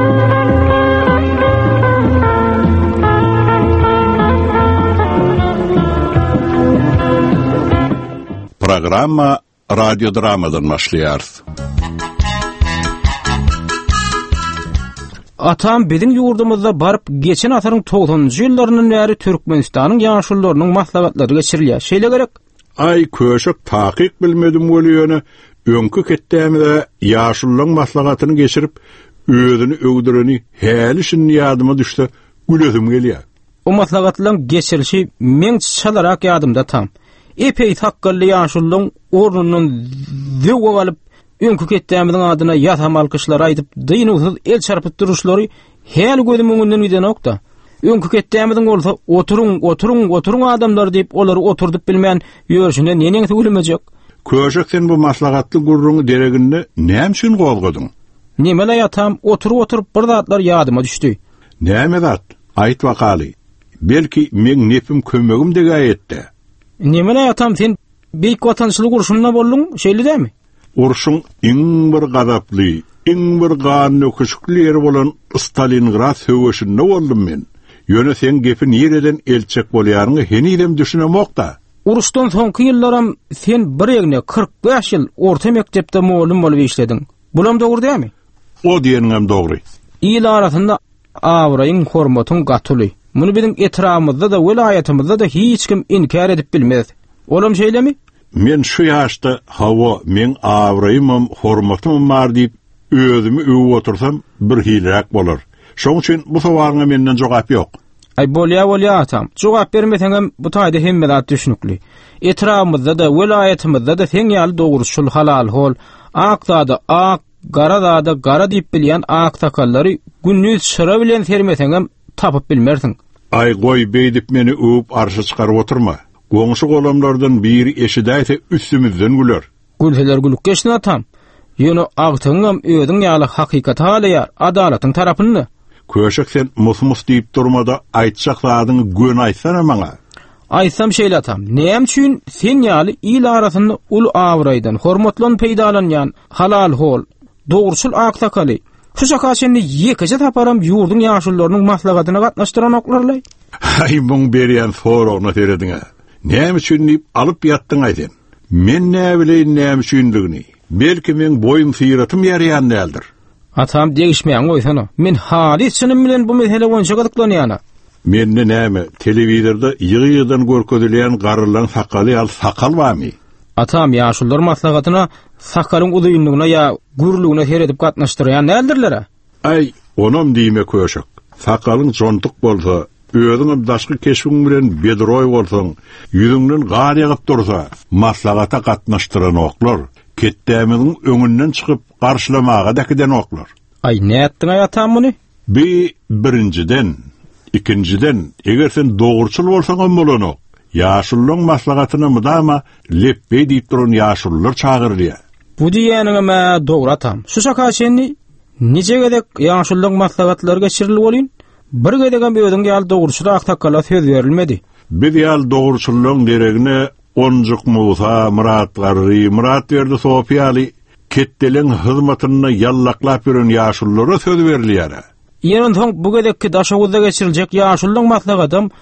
Programma radio dramadan başlaýar. Atam biziň ýurdumyzda baryp geçen asaryň togsoňunjy ýyllarynyň näri Türkmenistanyň ýaşullarynyň maslahatlary geçirilýär. Şeýle gerek? Ay köşek takyk bilmedim bolýany, öňkü ketdämide ýaşullaryň maslahatyny geçirip özüni öwdüreni häli şin ýadyma düşdi, gülesim gelýär. O maslahatlaryň geçirilişi men çalarak ýadymda tam. Epey takkally ýaşullaryň ornundan döwge alyp öňkü ketdämiziň adyna ýatam alkyşlar aýdyp dynysyz el çarpyp duruşlary häl gözüm öňünden giden okda. Öňkü ketdämiziň bolsa oturuň, oturuň, oturuň adamlar diýip olary oturdup bilmän ýörüşine neňe tügülmejek. Köşek sen bu maslahatly gurruny dereginde näme üçin gowgadyň? Nimele ýatam oturup oturup bir zatlar ýadyma düşdi. Näme zat? Aýt wakaly. Belki men nepim kömegim degaýetdi. Nimele ýatam sen beýik watançylyk uruşunda boldun, şeýle dämi? Uruşun iň bir gadaply, iň bir gany köşükleri bolan Stalingrad söwüşinde boldum men. Ýöne sen gepin ýereden elçek bolýaryňy henilem düşünemokda. Uruşdan soňky ýyllaram sen bir ýegne kırk beş ýyl orta mektepde muallim bolup işlediň. Bulam dogry dämi? O diýenim dogry. İl arasynda awraýyň hormatyň gatyly. Muny biziň etramymyzda da, welaýatymyzda da hiç kim inkar edip bilmez. Olam şeýlemi? Men şu ýaşda hawa men awraýymam, hormatym bar diýip özümi öwüp otursam bir hilerak bolar. Şoň üçin bu sowalyňa menden jogap ýok. Ay bolýa bolýa atam. Jogap bermeseňem bu taýda hemme zat düşünükli. Etramymyzda da, welaýatymyzda da sen ýaly dogruçul halal hol, aqda ak, garada da gara diýip bilýän ak takallary günnüz şıra bilen sermeseňem tapyp bilmersiň. Ay goý beýdip meni öwüp arşa çykaryp oturma. Goňşy golamlardan biri eşidäýse üstümizden güler. Gülseler gülük geçsin atam. Ýöne agtyňam özüň ýaly hakykat halýar, adalatyň tarapyny. Köşek sen musmus diýip durmada aýtjak zadyny gön aýtsana maňa. Aýtsam şeýle atam. Näme üçin sen ýaly il arasynda ul awraýdan hormatlan peýdalanýan halal hol, dogruçul aqtakaly. Şu şakaşyny ýekece taparam ýurdun ýaşullarynyň maslahatatyna gatnaşdyran oklarly. Ay muň berýän soragyna terediňe. Näme üçin diýip alyp ýatdyň aýdyn. Men näme bileýin näme üçindigini. Belki men boýum syratym ýarýan däldir. Atam degişmeýän goýsana. Men halis şunun bilen bu mesele boýunça gatyklanýana. Men näme telewizorda ýygy-ýydan görkezilýän garrylaryň sakaly al sakal barmy? Atam ýaşullar maslahatyna sakalyň uzyňlygyna ýa gürlügine heredip gatnaşdyrýan nädirler? Ay, onam diýme köşek. Sakalyň jontuk bolsa, özüňem daşky keşigiň bilen bedroý bolsaň, ýüzüňden gar ýagyp dursa, maslahata gatnaşdyran oklar, ketdämiziň öňünden çykyp garşylamaga dakiden oklar. Ay, näetdiň aýatam muny? Bi birinciden, ikinciden, eger sen dogruçul bolsaň bolanok. Ýaşullaryň maslahatyna mydama leppe diýip duran ýaşullar çagyrýar. Bu diýäniňe dogry atam. Şu şakaşyny nice gedek ýaşullaryň maslahatlary geçirilip bolýan? Bir gedegem özüň ýaly dogruçylyk takala söz berilmedi. Bir ýaly dogruçylygyň deregine Onjuk Musa, Murat Garry, Murat berdi Sofiýaly ketdeliň hyzmatyny ýallaklap ýören ýaşullara söz berilýär. Ýönen soň bu gedekki daşaguzda geçiriljek ýaşullaryň maslahatym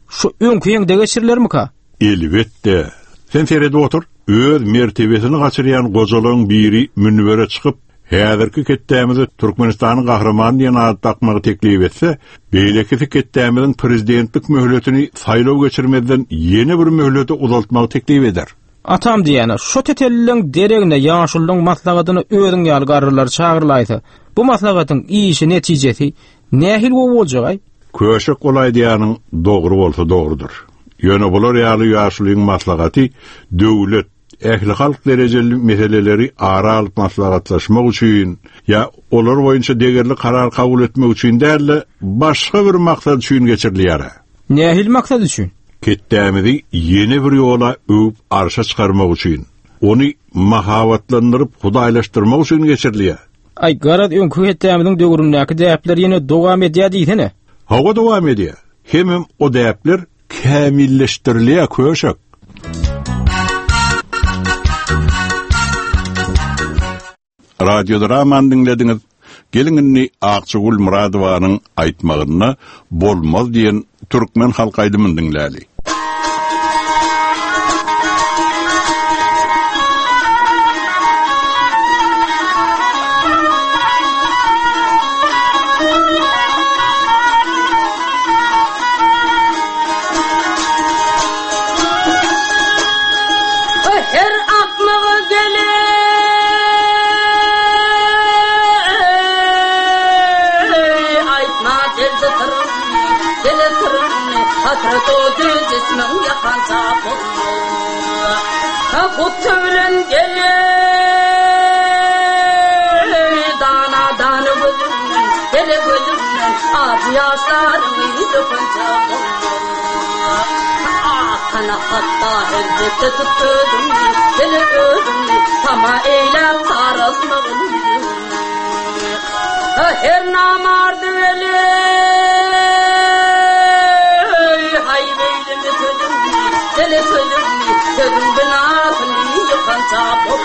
Şu öňkü ýeňde geçirlermi ka? Elbetde. Sen serede otur. Öz mertebesini gaçyrýan gojalyň biri münbere çykyp, häzirki ketdämizi Türkmenistanyň gahremany diýen ad takmagy teklip etse, beýleki ketdämiziň prezidentlik möhletini saýlaw geçirmeden ýeni bir möhleti uzaltmagy teklip eder. Atam diýene, şo tetelliň deregine ýaşullyň maslagatyny özüň ýalgarlar çagyrlaýdy. Bu maslagatyň işi netijesi nähil boljak? Köşek olay diýanyň dogry bolsa dogrudur. Ýöne bular ýaly ýaşulyň maslagaty döwlet ähli halk derejeli meseleleri ara alyp maslahatlaşmak üçin ýa olar boýunça degerli karar kabul etmek üçin däl, başga bir maksat üçin geçirilýär. Nähil maksat üçin? Ketdämizi ýeni bir ýola öwüp arşa çykarmak üçin, ony mahabatlandyryp hudaýlaşdyrmak üçin geçirilýär. Ay garad öňkü ketdämiziň döwründäki däpler ýene dowam edýär diýsene. Hawa dowam edýär. Hemem o däpler kämilleşdirilýär köşek. Radyo Draman dinlediňiz. Gelingini Aqçygul Muradowanyň aýtmagyna bolmaz diýen türkmen halk aýdymyny dinläli. Kana hatta elbette tuttum seni özümle tama eylem sarasmağım her namardı veli hayveylimi sözümle seni sözümle sözüm binasını yıkan çapım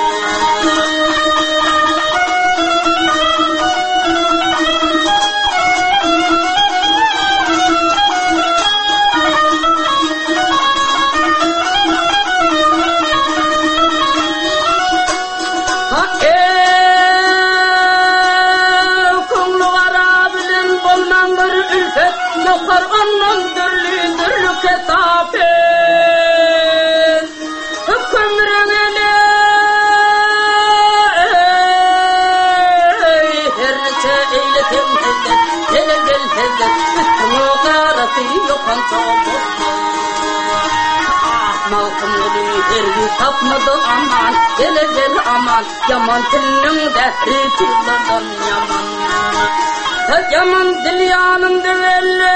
tapmadı aman, gele gel aman, yaman tilinin dehri tüllerden yaman. Yaman dil yanımda veli,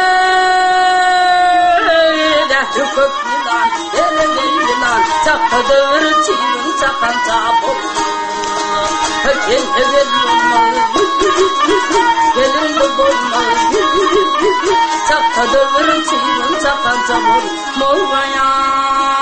dehri kök yılan, gele gel yılan, çakadır çiğin çakan çabuk. Gel gel olmaz, gelin de bolmaz, çakadır çiğin çakan çabuk. Morvayan.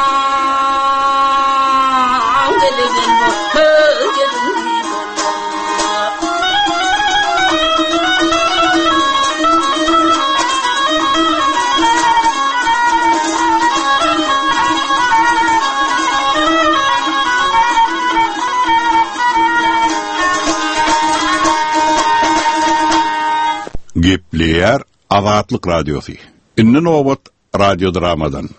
Gepleyer Azatlyk Radyosu. Inni nowat Radio Dramadan.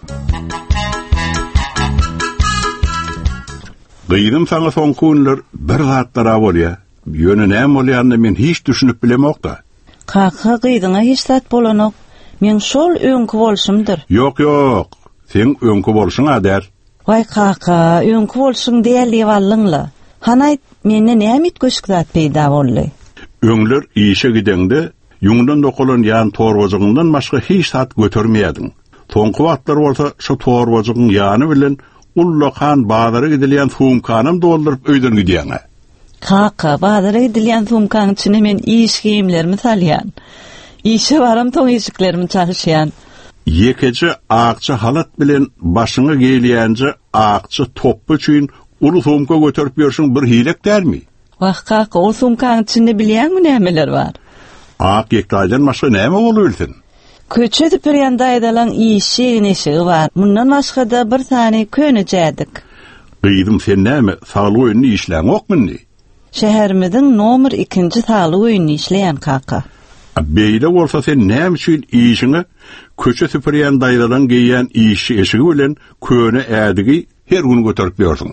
Gıyrım sana son kunlar bir zatlara bolýar. Ýöne näme bolýandy men hiç düşünüp bilemokda. Kaka gıydyňa hiç zat bolanok. Men şol öňkü bolşumdyr. Yok yok. Sen öňkü bolşuň adar. Vay kaka, öňkü bolşuň diýerli wallyňla. Hanaýt menne näme itgeşik zat peýda boldy? Öňler işe gidende ýuňdan dokulan ýan torwajygyndan başga hiç zat götermeýädiň. Soňky wagtlar bolsa şu torwajagyň ýany bilen Ullakan bazara gidilýän sumkanam doldurup öýden gidýäňe. Kaka, bazara gidilýän sumkanyň içine men iş giyimlerimi salýan. İşe baram toň işiklerimi çalyşýan. Ýekeci akçy halat bilen başyňa gelýänje akçy topy üçin ulu sumka göterip ýörşüň bir hilek dälmi? Wah kaka, o sumkanyň içinde bilýänmi nämeler bar? Ak ýekdaýdan başga näme bolup bilsin? Köçe düpürýän daýdalan işi neşigi bar. Mundan başga da bir tane könüjädik. Gıýdym sen näme saglyk öýüny işläň okmyny? Şäherimiziň nomer ikinji saglyk öýüni işleýän kaka. Beýle bolsa sen näme üçin işiňi köçe süpürýän daýdalan geýýän işi eşigi bilen köne ädigi her gün göterip ýörsiň.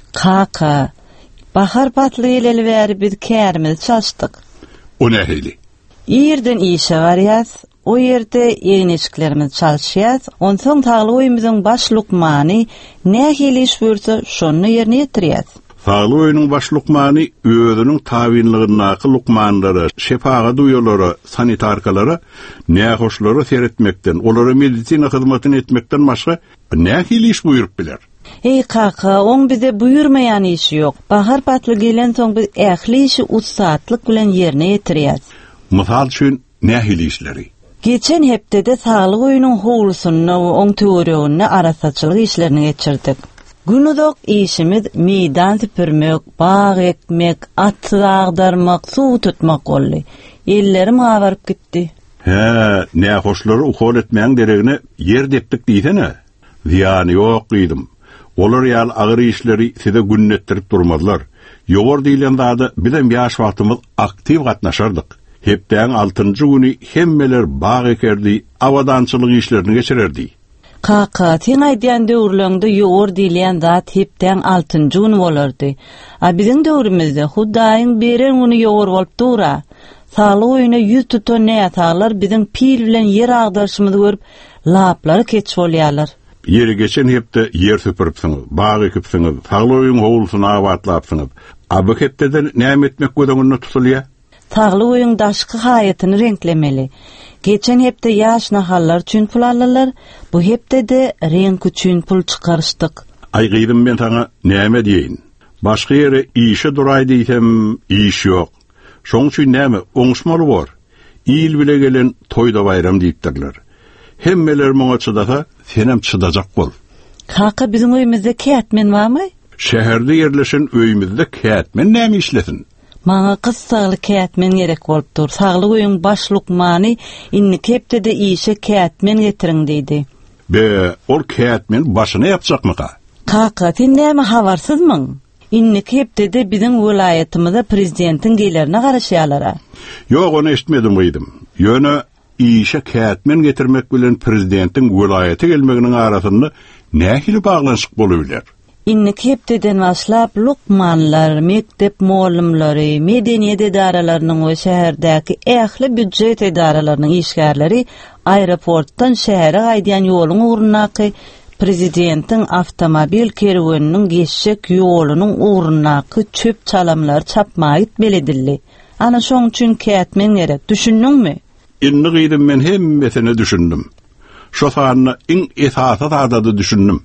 Kaka, bahar patly eleli bäri biz kärimiz çalşdyk. O nähili? Ýerden işe barýas, o ýerde ýeňeşiklerimiz çalşýas, onsoň taglyk öýümizin baş lukmany nähili iş bürse şonu ýerine ýetirýäs. Saglyk öýüniň baş lukmany özüniň tabinligiňdaky lukmanlary, şefaga duýulary, sanitarkalara, nähoşlary seretmekden, olary medisina hyzmatyny etmekden başga nähili iş buyurup biler. Ey kaka, on bize buyurmayan işi yok. Bahar patlı gelen son biz ähli işi ustatlyk bilen ýerine ýetirýäs. Mysal üçin nähili işleri? Geçen hepde saglyk öýüniň howlusyny, oň töweregini arasaçylyk işlerini geçirdik. Günüdok işimiz meydan süpürmek, bağ ekmek, at agdarmak, suw tutmak boldy. Ellerim awaryp gitdi. He, nähoşlary ukol etmeň deregine ýer depdik diýsene. Ziýany ýok diýdim. Olar ýal agyr işleri size günnetdirip durmadylar. Ýogor diýilen zady bizim ýaş wagtymyz aktiv gatnaşardyk. Hepden altynjy güni hemmeler bağ ekerdi, awadançylyk işlerini geçirerdi. Kaka, sen aýdýan döwürlerde ýogor diýilen zat hepden altynjy gün bolardy. A bizim döwrümizde Hudaýyň beren güni ýogor bolup dura. Saglyk öýüne ýüz tutan näýataglar bizim pil bilen ýer agdarşymyzy görüp laplary keçip bolýarlar. Ýeri geçen hepde ýer süpüripsiňiz, bağ ekipsiňiz, saglyk öýüň howlusyny awatlapsyňyz. Abu hepdeden näme etmek gödüňünde tutulýar? Saglyk öýüň daşky haýatyny renklemeli. Geçen hepde ýaş nahallar üçin pul alırlar, bu hepde de renk üçin pul çykarşdyk. Ay gıydym men sana näme diýin? Başga ýere işe duraý diýsem, iş ýok. Şoň üçin näme oňuşmaly bar? İl bile gelen toýda bayram diýipdirler. Hemmeler muňa çydasa, senem çydajak bol. Kaka, bizim öýümizde kätmen barmy? Şäherde ýerleşen öýümizde kätmen näme işlesin? Maňa kyssaly kätmen gerek bolupdyr. Saglyk öýüň baş lukmany inni kepde de işe kätmen getiriň diýdi. Be, ol kätmen başyna ýapjakmyka? Kaka, sen näme habarsyzmyň? Inni kepde de bizim welaýatymyzda prezidentiň geýlerine garaşýarlar. Ýok, onu eşitmedim gıydym. Ýöne işe kätmen getirmek bilen prezidentiň welaýaty gelmeginiň arasynda nähili baglanşyk bolýar? Inni kepdeden başlap lukmanlar, mektep muallimleri, medeniýet edaralarynyň we şäherdäki ähli büdjet edaralarynyň işgärleri aeroportdan şähere gaýdýan ýoluň ugrundaky prezidentiň avtomobil kerweniniň geçjek ýolunyň ugrundaky çöp çalamlary çapmagy gitmelidirli. Ana şoň üçin kätmen gerek, düşündiňmi? Inni gıydym men hemmesini düşündüm. Şo sany iň esasy zady düşündüm.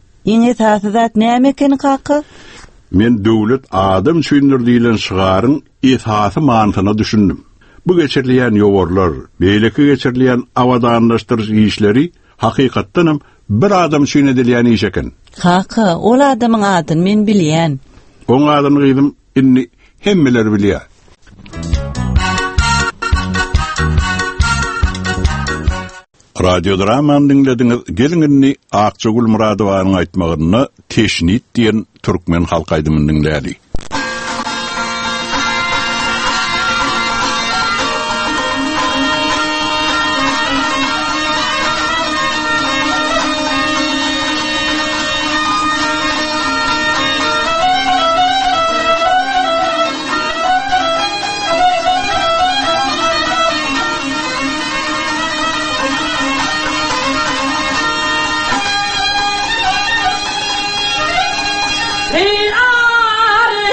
Iň esasy zat näme ekeni kaka? Men döwlet adam düşündir diýilen şygaryň esasy manysyny düşündüm. Bu geçirilýän ýogorlar, beýleki geçirilýän awadanlaşdyryş işleri hakykatdanam bir adam üçin edilýän iş eken. Kaka, ol adamyň adyny men bilýän. Oň adyny gıydym, inni hemmeler bilýär. Radio draman dinlediňiz. Gelingini Akçagul Muradowanyň aýtmagyny teşnit diýen türkmen halk aýdymyny dinlädi. Hey, ah!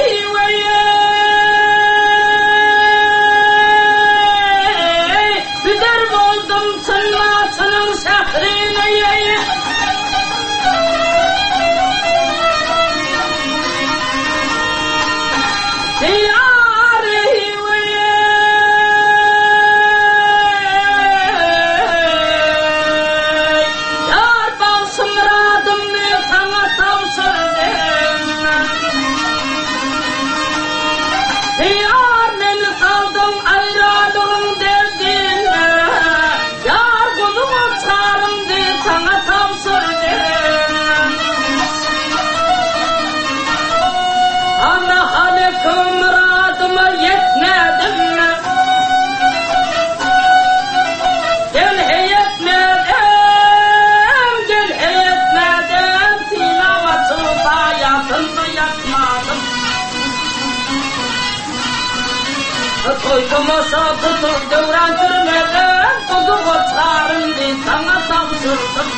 Tamaşa tutup dövren türmeden kudu koçlarım di sana tavsırdım.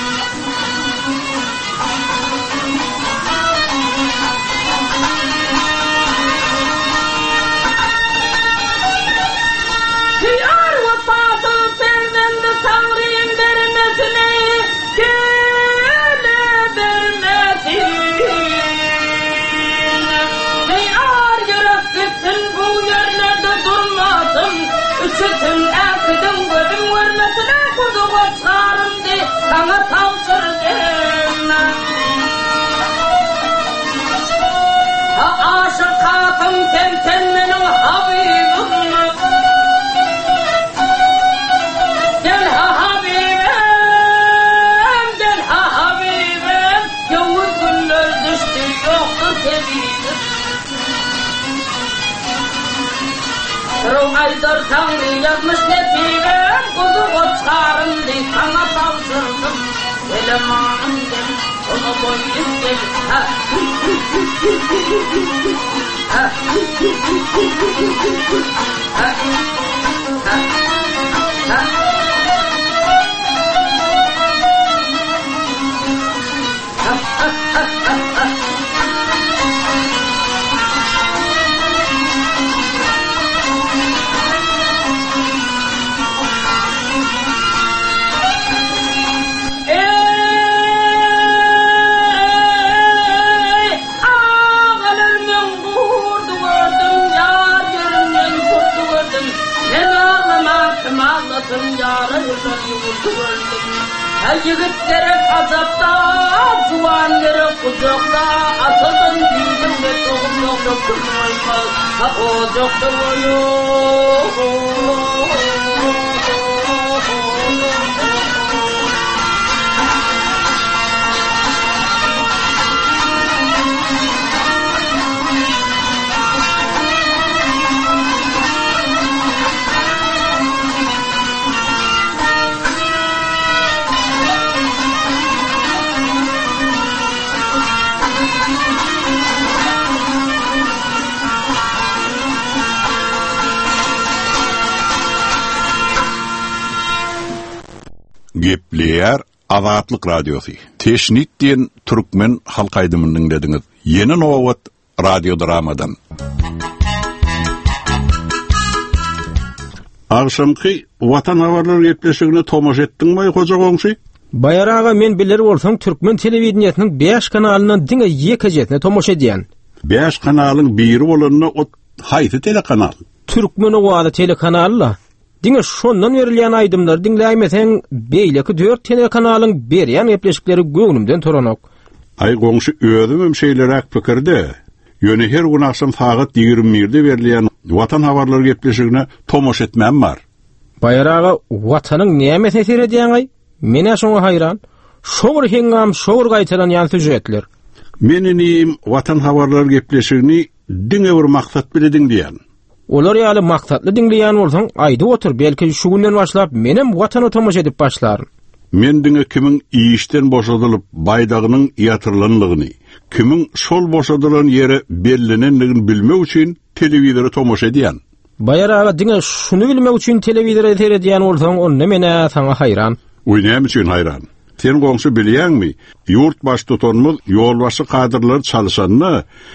Diyar vefası senden de savriyim vermesine gele vermesin. Diyar yürek gitsin bu yerlerde durmasın. Üşütün akıdın gözüm vermesine kudu koçlarım di sana tavsırdım. Ha aşık hatım sen sen benim habibim. Gel ha habibim, gel ha habibim. Yavuz günler düştü yoktur sevgilim. Kırım aydar tanrı yazmış nesibim. Kuzu koçkarım dey sana tavsırdım. Gel amanım gel, onu boyun gel. Ha ha ha ha ha. Yigitlere azapta, juvanlere kucakta, atıldım büyüdüm ve tohum yok yok kırmayma, ha o yoktu yok. Gepleyer Azatlyk Radiosu. Teşnit diyen Türkmen halk aydymynyň dediňiz. Yeni nowat radio dramadan. Agşamky Watan habarlar gepleşigine tomoş etdiňmi hoja goňşy? Bayaraga men biler bolsaň Türkmen telewizionynyň beş kanalynyň diňe ýekejetine tomoş edýän. beş kanalyň biri bolanyna o haýsy telekanal? Türkmen owada telekanalla. Diňe şondan berilýän aýdymlar diňläýmeseň beýleki dört telekanalyň berýän gepleşikleri göňümden toranok. Ay goňşy özüm hem şeýleräk pikirde. Ýöne her gün akşam saat ýigirme birde berilýän Watan habarlar gepleşigine tomoş etmem bar. Bayaraga watanyň näme täsir edýän aý? Mene şoňa haýran. Şoňur hengam şoňur gaýtaran ýan süjetler. Menim Watan habarlar gepleşigini diňe bir maksat bilediň diýen. Olar ýaly maksatly diňleýän bolsaň, aýdy otur, belki şu günden başlap menem watana tomoş edip başlaryn. Men diňe kimiň işten boşadylyp baýdagynyň ýatyrlanlygyny, kimiň şol boşadylan ýere bellenenligini bilmek üçin telewizora tomoş edýän. Bayaraga diňe şunu bilmek üçin telewizora seyredýän bolsaň, onda mene saňa haýran. Oýnam üçin haýran. Sen goňşy bilýänmi? Ýurt baş tutanmyz ýolbaşy kadrlar çalyşanyny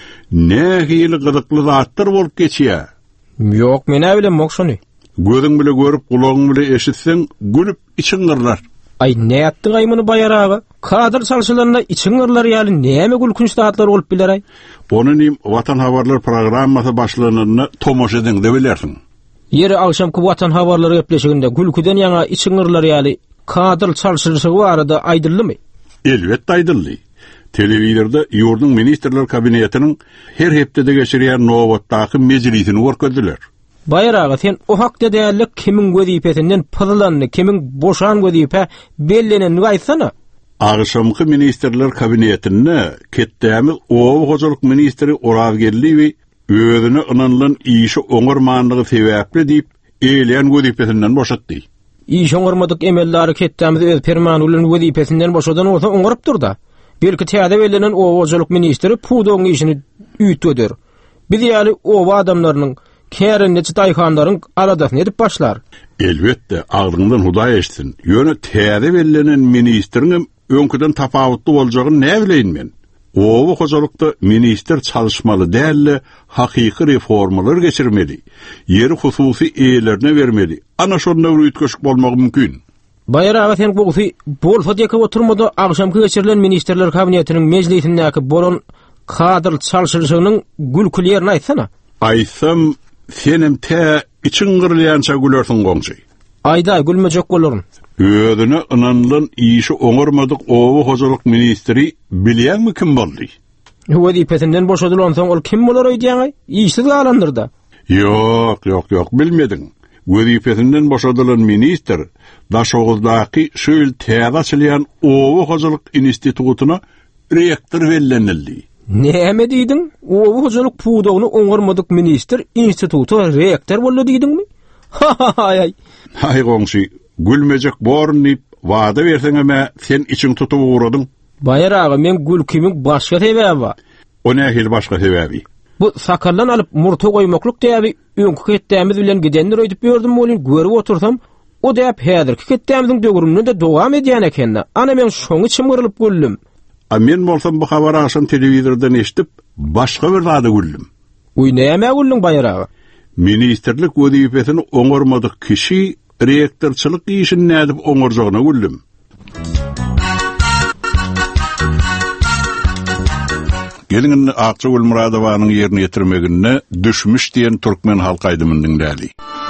nähili gyzykly zatlar bolup geçýär. Ýok, mene bilen mokşuny. Gözüň bile görüp, gulagyň bile eşitseň, gülüp içiň gyrlar. Ay ne etdiň ay muny bayaraga? Kadr çalşylarynda içiň gyrlar ýaly näme gülkünç zatlar bolup biler ay? Onu nim Watan habarlar programmasy başlanyny tomoş ediň de bilersiň. Ýeri akşamky Watan habarlary gepleşiginde gülküden ýaňa içiň gyrlar ýaly kadr çalşyryşy barada aýdyldymy? Elbetde aýdyldy. Telewizorda ýurdun ministrler kabinetiniň her hepdede geçirýän nowatdaky mejlisini görkezdiler. Bayraga sen o hakda däýerlik kimiň gözipesinden pyzylanny, kimiň boşan gözipe belleneni gaýtsana. Agşamky ministrler kabinetinde ketdämiz owa hojalyk ministri Orawgelli we özüne ynanylan işi oňarmanlygy sebäpli diýip eýlen gözipesinden boşatdy. İş oňarmadyk emellary ketdämiz öz permany bilen gözipesinden boşadan bolsa oňaryp durdy. Belki täze belenen owa hojalyk ministri pudoň işini üýtüder. Biz ýaly owa adamlarynyň Keren neçe daýkanlaryň aradasyny edip başlar. Elbetde, ağzından Hudaý eşitsin. Ýöne täze berilenen ministriň öňküden tapawutly boljagyny ne bileýin men? Owa hojalykda minister çalışmaly dälle, hakyky reformalar geçirmeli. Ýeri hususy eýlerine bermeli. Ana şonda ýetgeşik bolmagy mümkin. Bayra sen bu bolsa diýip oturmada agşamky geçirilen ministerler kabinetiniň mejlisindäki bolan kadr çalışyşynyň gülkülerini aýtsana. Aýsam, senem tä için gyrylýança gülersiň goňçy. Aýda gülmejek bolaryn. Ödüne ınanılan işi oňarmadyk owa hojalyk ministri bilýärmi kim boldy? Wezipetinden boşadylan soň ol kim bolar öýdýäň? İşsiz galandyrda. Ýok, ýok, ýok, bilmediň. Wezipetinden boşadylan minister Daşoğuzdaky şöyle täze açylýan owa hojalyk institutuna rektor bellenildi. Näme diýdiň? Owa hojalyk puwdagyny oňarmadyk minister institutu rektor boldy diýdiňmi? Hay ay. Hay goňşy, gülmejek borun diýip wada berseňeme sen içiň tutup uğradyň. Bayragy men gülkimiň başga sebäbi bar. O nähil başga sebäbi? Bu sakallan alyp murta goýmaklyk diýip öňkü ketdämiz bilen gidenler öýdüp berdim bolyn görüp otursam, o diýip häzirki ketdämiziň döwründe de dowam edýän eken. Ana men şoňy çymyrylyp güldüm. A men bolsam bu habary aşan telewizordan eşitip başga bir zada güldüm. Uy näme güldüň bayragy? Ministerlik wezipetini oňarmadyk kişi rektorçylyk işini nädip oňarjagyna güldüm. Gelin Akça Gülmuradowanyň ýerine ýetirmegine düşmüş diýen türkmen halk aýdymyny dinläli.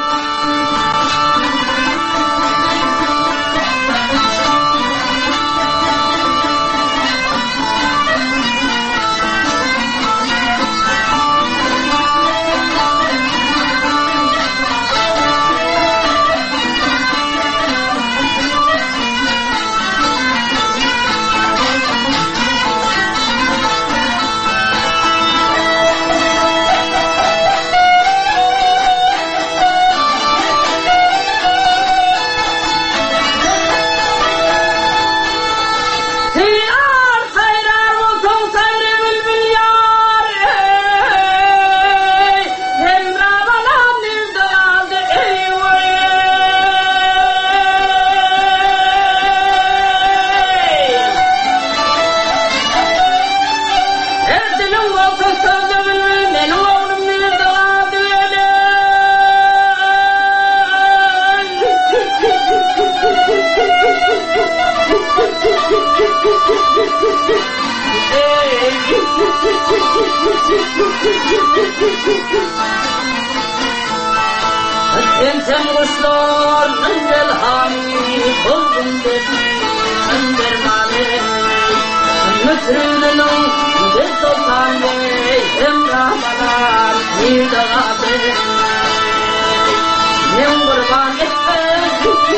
Sen kuşlar nendel hani buldum dedi Sender mani Mütrünün bir sultan bey Emrahmalar bir dağa bey Nem kurban etmez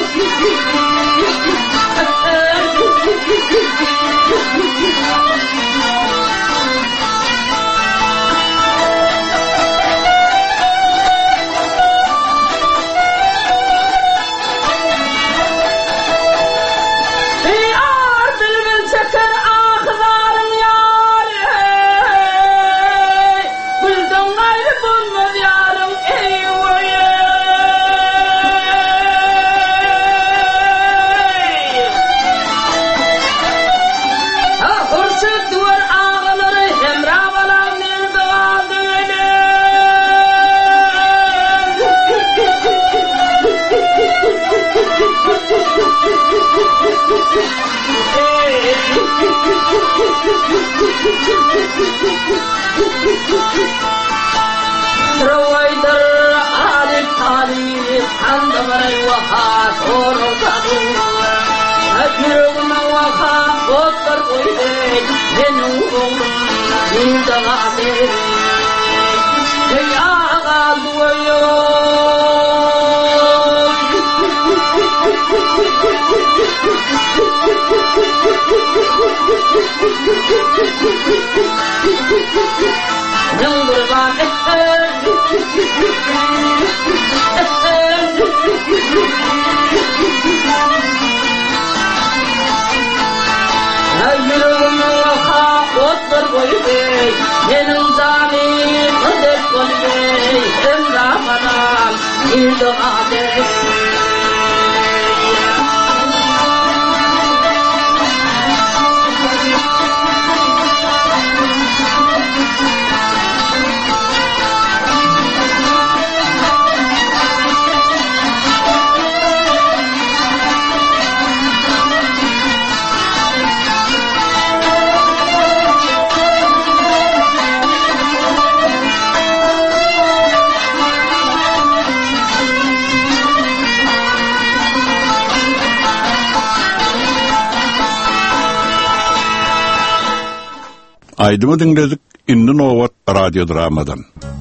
Rawaider alif alif handabaray waha soro kadu Akirugna waha botar koide Nenu nindagate Ya gaduayo Nungurban Hayırını vaka otur boyu bey Senin zami kıdır kol bey Emrah adam ildo ade Aydımı dinledik Indi Novat radyo dramadan.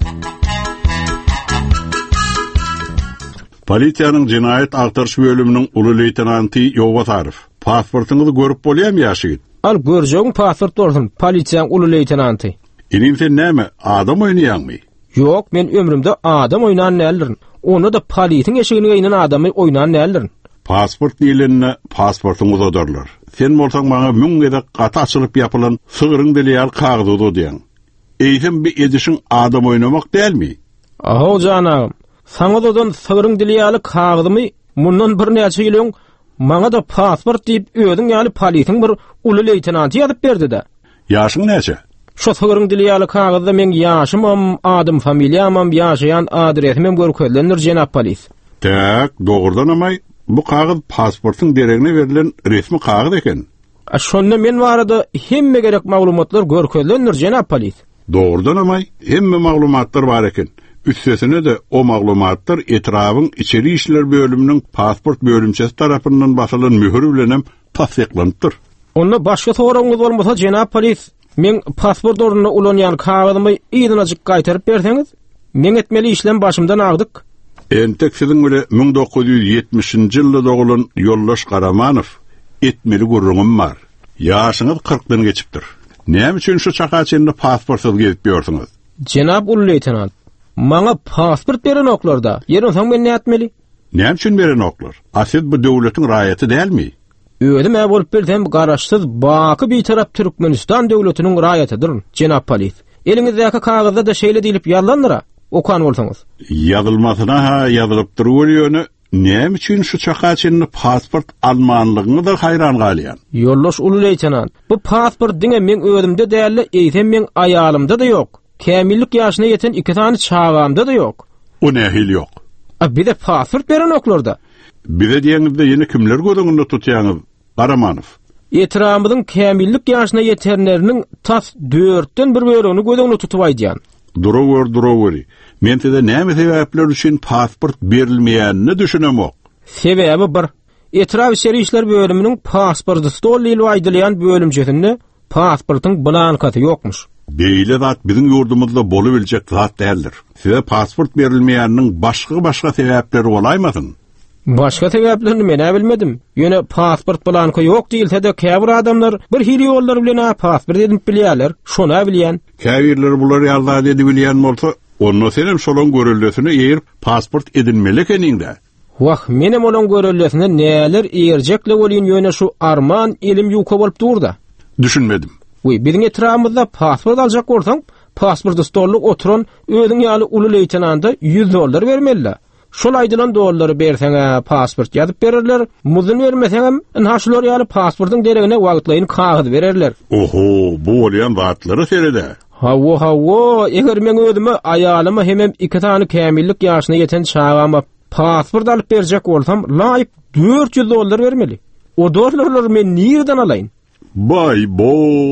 Polisiyanın cinayet aktarış bölümünün ulu leytenanti Yovat Arif. Pasportunuzu görüp bolýam ýaşygy? Al görjegin pasport bolsun, polisiýanyň ulu leytenanty. Inin sen näme, adam oýnaýanmy? Ýok, men ömrümde adam oýnan nälirin. Onu da polisiýanyň eşigine inen adamy oýnan nälirin. Pasport diýilende pasportuňyzy öderler. Sen bolsaň maňa müň edek gata açylyp ýapylan sygyryň dilýär kagdydy diýen. Eýsem bir edişiň adam oýnamak dälmi? Aha janagym, saňa dodan sygyryň dilýär kagdymy mundan bir näçe ýyl maňa da pasport diýip öýdüň ýaly polisiýanyň bir uly leytenanty ýazyp berdi da. Ýaşyň näçe? Şo sygyryň dilýär kagdyda men ýaşymam, adym familiýamam, ýaşaýan adresimem görkezlenir jenap polis. Tak, dogrudan amay bu kağıt pasportun deregine verilen resmi kağıt eken. Şonda men barada hemme gerek maglumatlar görkezlenir jenap polis. Doğrudan amay hemme maglumatlar bar eken. Üstesine de o maglumatlar etrafın içeri işler bölümünün pasport bölümçesi tarafından basylan mühür bilenem tasdiqlanıpdyr. Onda başga soragyňyz bolmasa jenap polis, men pasport ornuny ulanýan kağıdymy ýygyna ajyk gaýtaryp berseňiz, men etmeli işlem başymdan agdyk. Entek sizin bile bin dokuz yüz yetmişinci ýylda doğulan Yollaş Karamanow etmeli gurrugum bar. Ýaşyňyz kırkdan geçipdir. Näme üçin şu çakaçynda pasportsuz gezip ýörsiňiz? Jenap ulu leytenant, maňa pasport beren oklarda ýerin soň men näme etmeli? Näme üçin beren oklar? Aslyd bu döwletiň raýaty dälmi? Öýdüm ä bolup bersem garaşsyz baky bir tarap Türkmenistan döwletiniň raýatydyr, jenap polis. Eliňizdäki kagazda da şeýle diýilip ýazlandyra. Okan bolsaňyz. Ýazylmasyna ha ýazylyp durýany, näme üçin şu çakaçynny pasport almanlygyny da haýran galýan. Yollaş ulu leytenant, bu pasport diňe men özümde däli, eýsem men aýalymda da ýok. Kämillik ýaşyna ýeten iki tane çağamda da ýok. O nähil ýok. A bir de pasport beren oklarda. Bir de diýeňizde ýene kimler gözüňde tutýaňyz? Karamanow. Etrafymyzyň kämillik ýaşyna ýetenleriniň tas dörtden bir bölegi gözüňde tutup aýdýan. Durower durower. Men size näme sebäpler üçin pasport berilmeýänini düşünemok. Sebäbi bir, etraf içeri işler bölümünün pasportu stollyl aýdylýan bölümçesinde pasportyň blankasy ýokmuş. Beýle zat biziň ýurdumyzda bolup biljek zat däldir. Size pasport berilmeýäniniň başga başga sebäpleri bolaýmasyn? Başga sebäplerini men bilmedim. Ýöne pasport blanka ýok diýilse de käbir adamlar bir hili ýollar bilen pasport edip bilýärler. Şona bilýän. Käbirler bular ýarda edip bilýän bolsa, onu senem şolon görüldüsüne eğer pasport edinmeli keninde. Wah, menem olon görüldüsüne näler eýerjekle bolýan ýöne şu arman elim ýuka bolup durda. Düşünmedim. Uy, biziň etrafymyzda pasport aljak bolsaň, pasporty stollyk oturan öýdüň ýaly ulu leytenanta yüz dollar bermeli. Şol aýdylan dollary berseňe pasport ýazyp bererler. Muzun bermeseňem, haşlar ýaly pasportyň deregine wagtlaýyn kagyd bererler. Oho, bu bolýan wagtlary serede. Hawo hawo, eger men özüme aýalyma hemem iki tane kämillik ýaşyna ýeten çağama pasport alyp berjek bolsam, laýyk dört yüz dollar bermeli. O dollarlary men nirden alaýyn? Bay bo.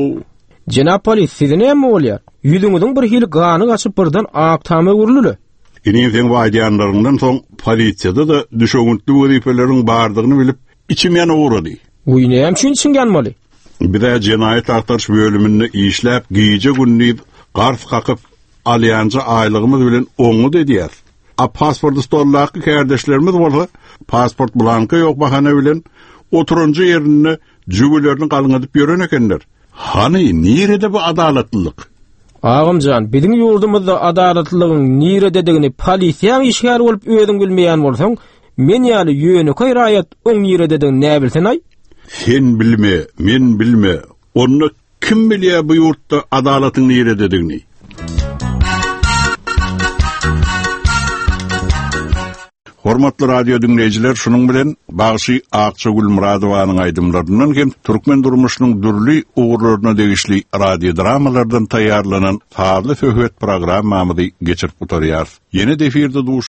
Jenap polis, size näme bolýar? Ýüzüňiziň bir hili gany gaçyp birden aktamy urulýar. Inin sen vaýdyanlaryndan soň polisiýada da düşöňüntli wezipeleriň bardygyny bilip içim ýana uğrady. Uy, näme üçin çingenmeli? Bir de cinayet aktarış bölümünde işläp giýje günni garf kakyp alýança aýlygymyz bilen oňu dediýär. A pasport stollaky kardeşlerimiz bolsa, pasport blanka ýok bahana bilen oturunca ýerine jübilerini galyňadyp ýören ekenler. Hani nirede bu adaletlilik? Ağamcan, biziň ýurdumyzda adaletliligin nirededigini polisiýa işgär bolup özüň bilmeýän bolsaň, men ýaly ýöneköy raýat oň nirededigini näme bilsen ay? Sen bilme, men bilme. Onu kim bilýär bu ýurtda adaletin nirededigini? Hormatly radio dinleyijiler, şunun bilen Bagşy Akçagül Muradowanyň aýdymlaryndan hem türkmen durmuşynyň dürli ugurlaryna degişli radio dramalardan taýýarlanan farly söhbet programmamyzy geçirip oturýar. Yeni defirde